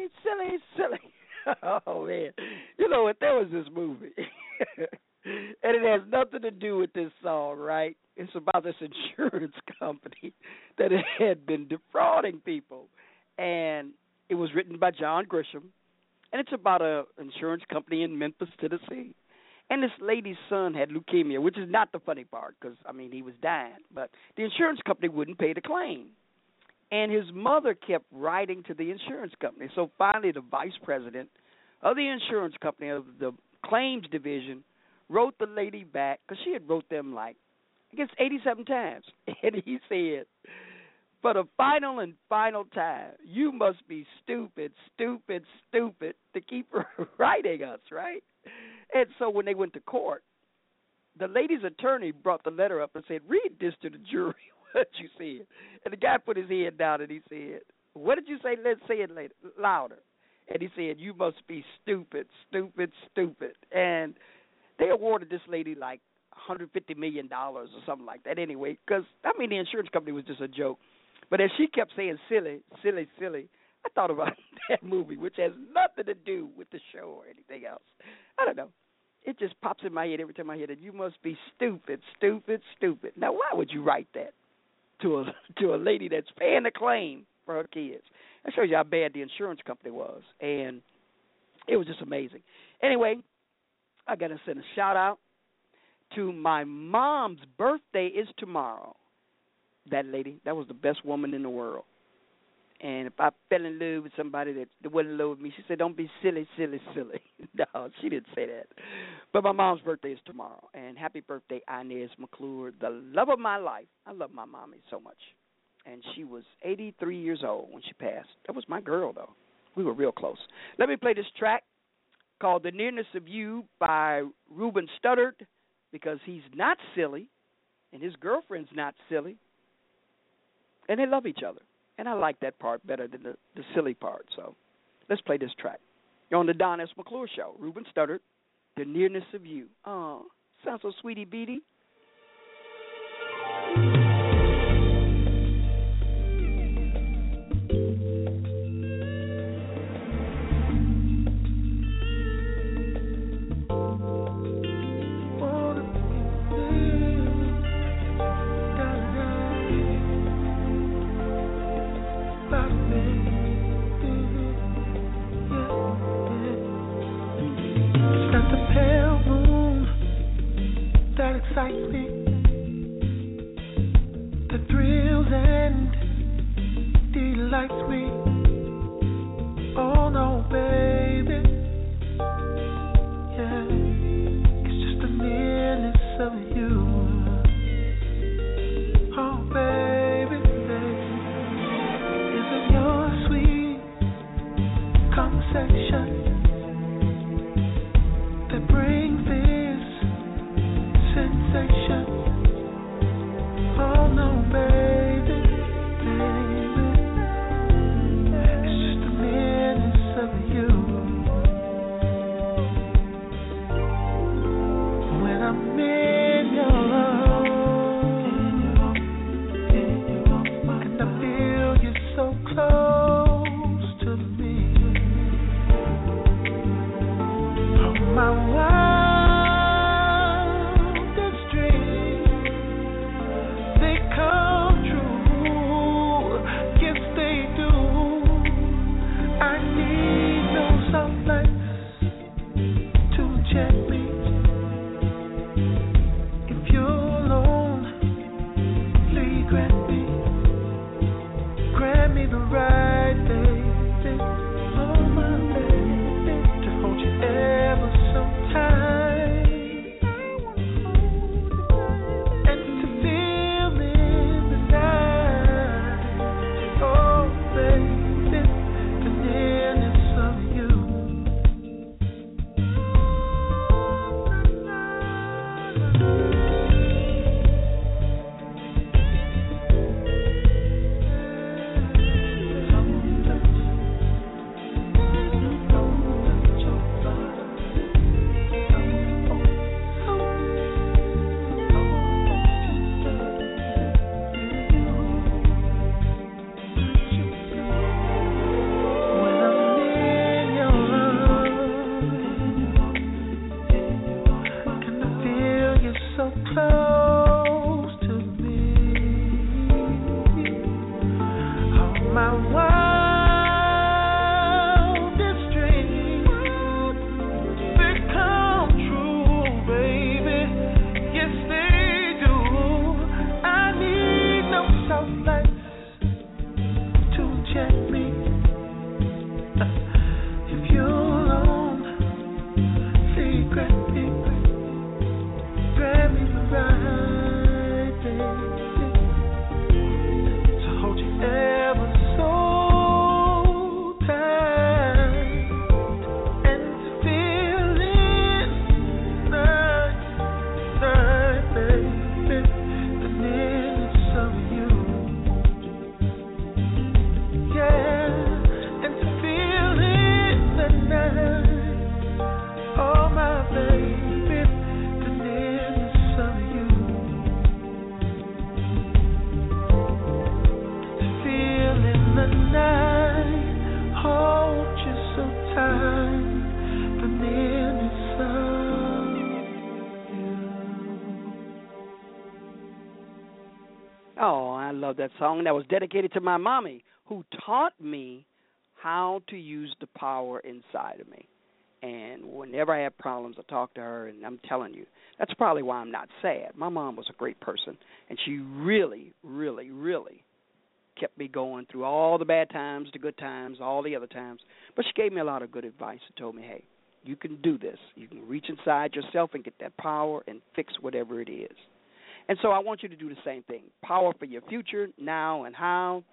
silly, silly, silly. Oh, man. You know what? There was this movie. And it has nothing to do with this song, right? It's about this insurance company that had been defrauding people. And it was written by John Grisham. And it's about an insurance company in Memphis, Tennessee. And this lady's son had leukemia, which is not the funny part because, I mean, he was dying. But the insurance company wouldn't pay the claim. And his mother kept writing to the insurance company. So finally the vice president of the insurance company, of the claims division, wrote the lady back, because she had wrote them like, I guess, eighty-seven times. And he said, for the final and final time, you must be stupid, stupid, stupid to keep writing us, right? And so when they went to court, the lady's attorney brought the letter up and said, read this to the jury, what you said. And the guy put his head down and he said, what did you say? Let's say it later, louder. And he said, you must be stupid, stupid, stupid. And they awarded this lady like one hundred fifty million dollars or something like that anyway, because, I mean, the insurance company was just a joke. But as she kept saying silly, silly, silly, I thought about that movie, which has nothing to do with the show or anything else. I don't know. It just pops in my head every time I hear it. You must be stupid, stupid, stupid. Now, why would you write that to a to a lady that's paying the claim for her kids? That shows you how bad the insurance company was. And it was just amazing. Anyway, I got to send a shout-out to my mom's birthday is tomorrow. That lady, that was the best woman in the world. And if I fell in love with somebody that, that wasn't in love with me, she said, don't be silly, silly, silly. No, she didn't say that. But my mom's birthday is tomorrow. And happy birthday, Inez McClure, the love of my life. I love my mommy so much. And she was eighty-three years old when she passed. That was my girl, though. We were real close. Let me play this track called The Nearness of You by Ruben Studdard, because he's not silly, and his girlfriend's not silly, and they love each other. And I like that part better than the, the silly part. So let's play this track. You're on the Don S. McClure Show. Ruben Studdard, The Nearness of You. Oh, sounds so sweetie beaty. Excites me, that thrills and delights me. Oh no, baby, yeah, it's just the nearness of you. Oh baby, baby, isn't your sweet conversation that brings this sensation? Oh no, baby, baby, it's just the nearness of you. When I'm in your arms, and I feel you so close to me, love that song. That was dedicated to my mommy, who taught me how to use the power inside of me. And whenever I have problems, I talk to her, and I'm telling you, that's probably why I'm not sad. My mom was a great person, and she really, really, really kept me going through all the bad times, the good times, all the other times. But she gave me a lot of good advice and told me, hey, you can do this. You can reach inside yourself and get that power and fix whatever it is. And so I want you to do the same thing. Power for your future, now and how.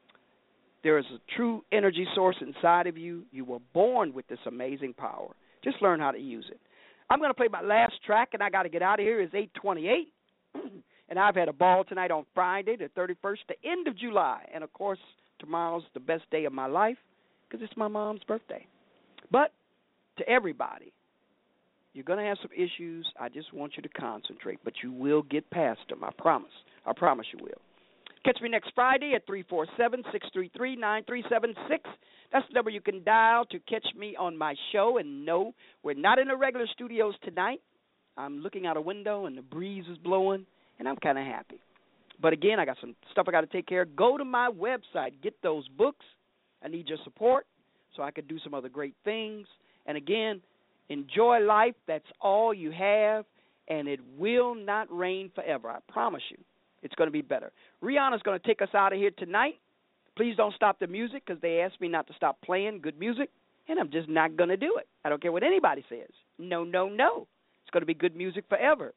There is a true energy source inside of you. You were born with this amazing power. Just learn how to use it. I'm going to play my last track, and I got to get out of here. It's eight twenty-eight, and I've had a ball tonight on Friday, the thirty-first, the end of July. And, of course, tomorrow's the best day of my life because it's my mom's birthday. But to everybody, you're going to have some issues. I just want you to concentrate, but you will get past them. I promise. I promise you will. Catch me next Friday at three four seven, six three three, nine three seven six. That's the number you can dial to catch me on my show. And no, we're not in the regular studios tonight. I'm looking out a window, and the breeze is blowing, and I'm kind of happy. But, again, I got some stuff I got to take care of. Go to my website. Get those books. I need your support so I can do some other great things. And, again, enjoy life. That's all you have, and it will not rain forever. I promise you. It's going to be better. Rihanna's going to take us out of here tonight. Please don't stop the music because they asked me not to stop playing good music, and I'm just not going to do it. I don't care what anybody says. No, no, no. It's going to be good music forever.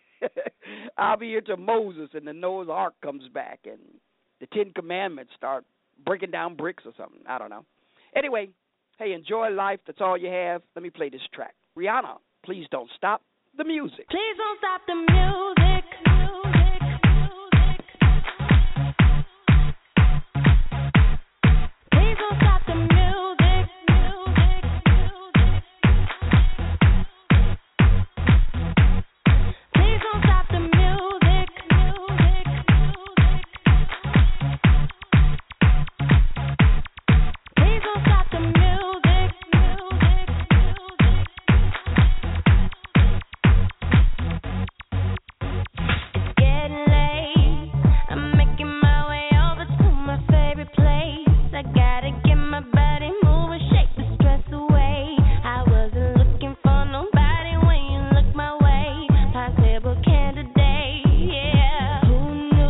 I'll be here till Moses and the Noah's Ark comes back and the Ten Commandments start breaking down bricks or something. I don't know. Anyway, hey, enjoy life. That's all you have. Let me play this track. Rihanna, please don't stop the music. Please don't stop the music.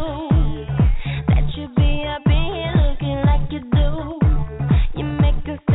Make us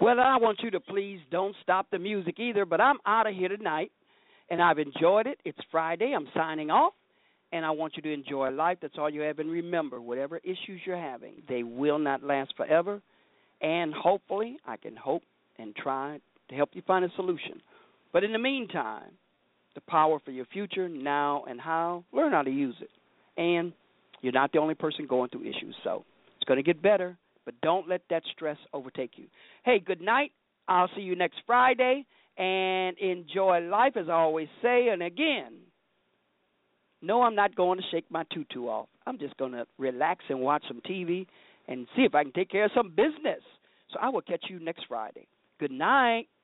Well, I want you to please don't stop the music either, but I'm out of here tonight, and I've enjoyed it. It's Friday. I'm signing off, and I want you to enjoy life. That's all you have. And remember, whatever issues you're having, they will not last forever, and hopefully I can hope and try to help you find a solution. But in the meantime, the power for your future, now and how, learn how to use it. And you're not the only person going through issues, so it's going to get better, but don't let that stress overtake you. Hey, good night. I'll see you next Friday, and enjoy life, as I always say. And again, no, I'm not going to shake my tutu off. I'm just going to relax and watch some T V and see if I can take care of some business. So I will catch you next Friday. Good night.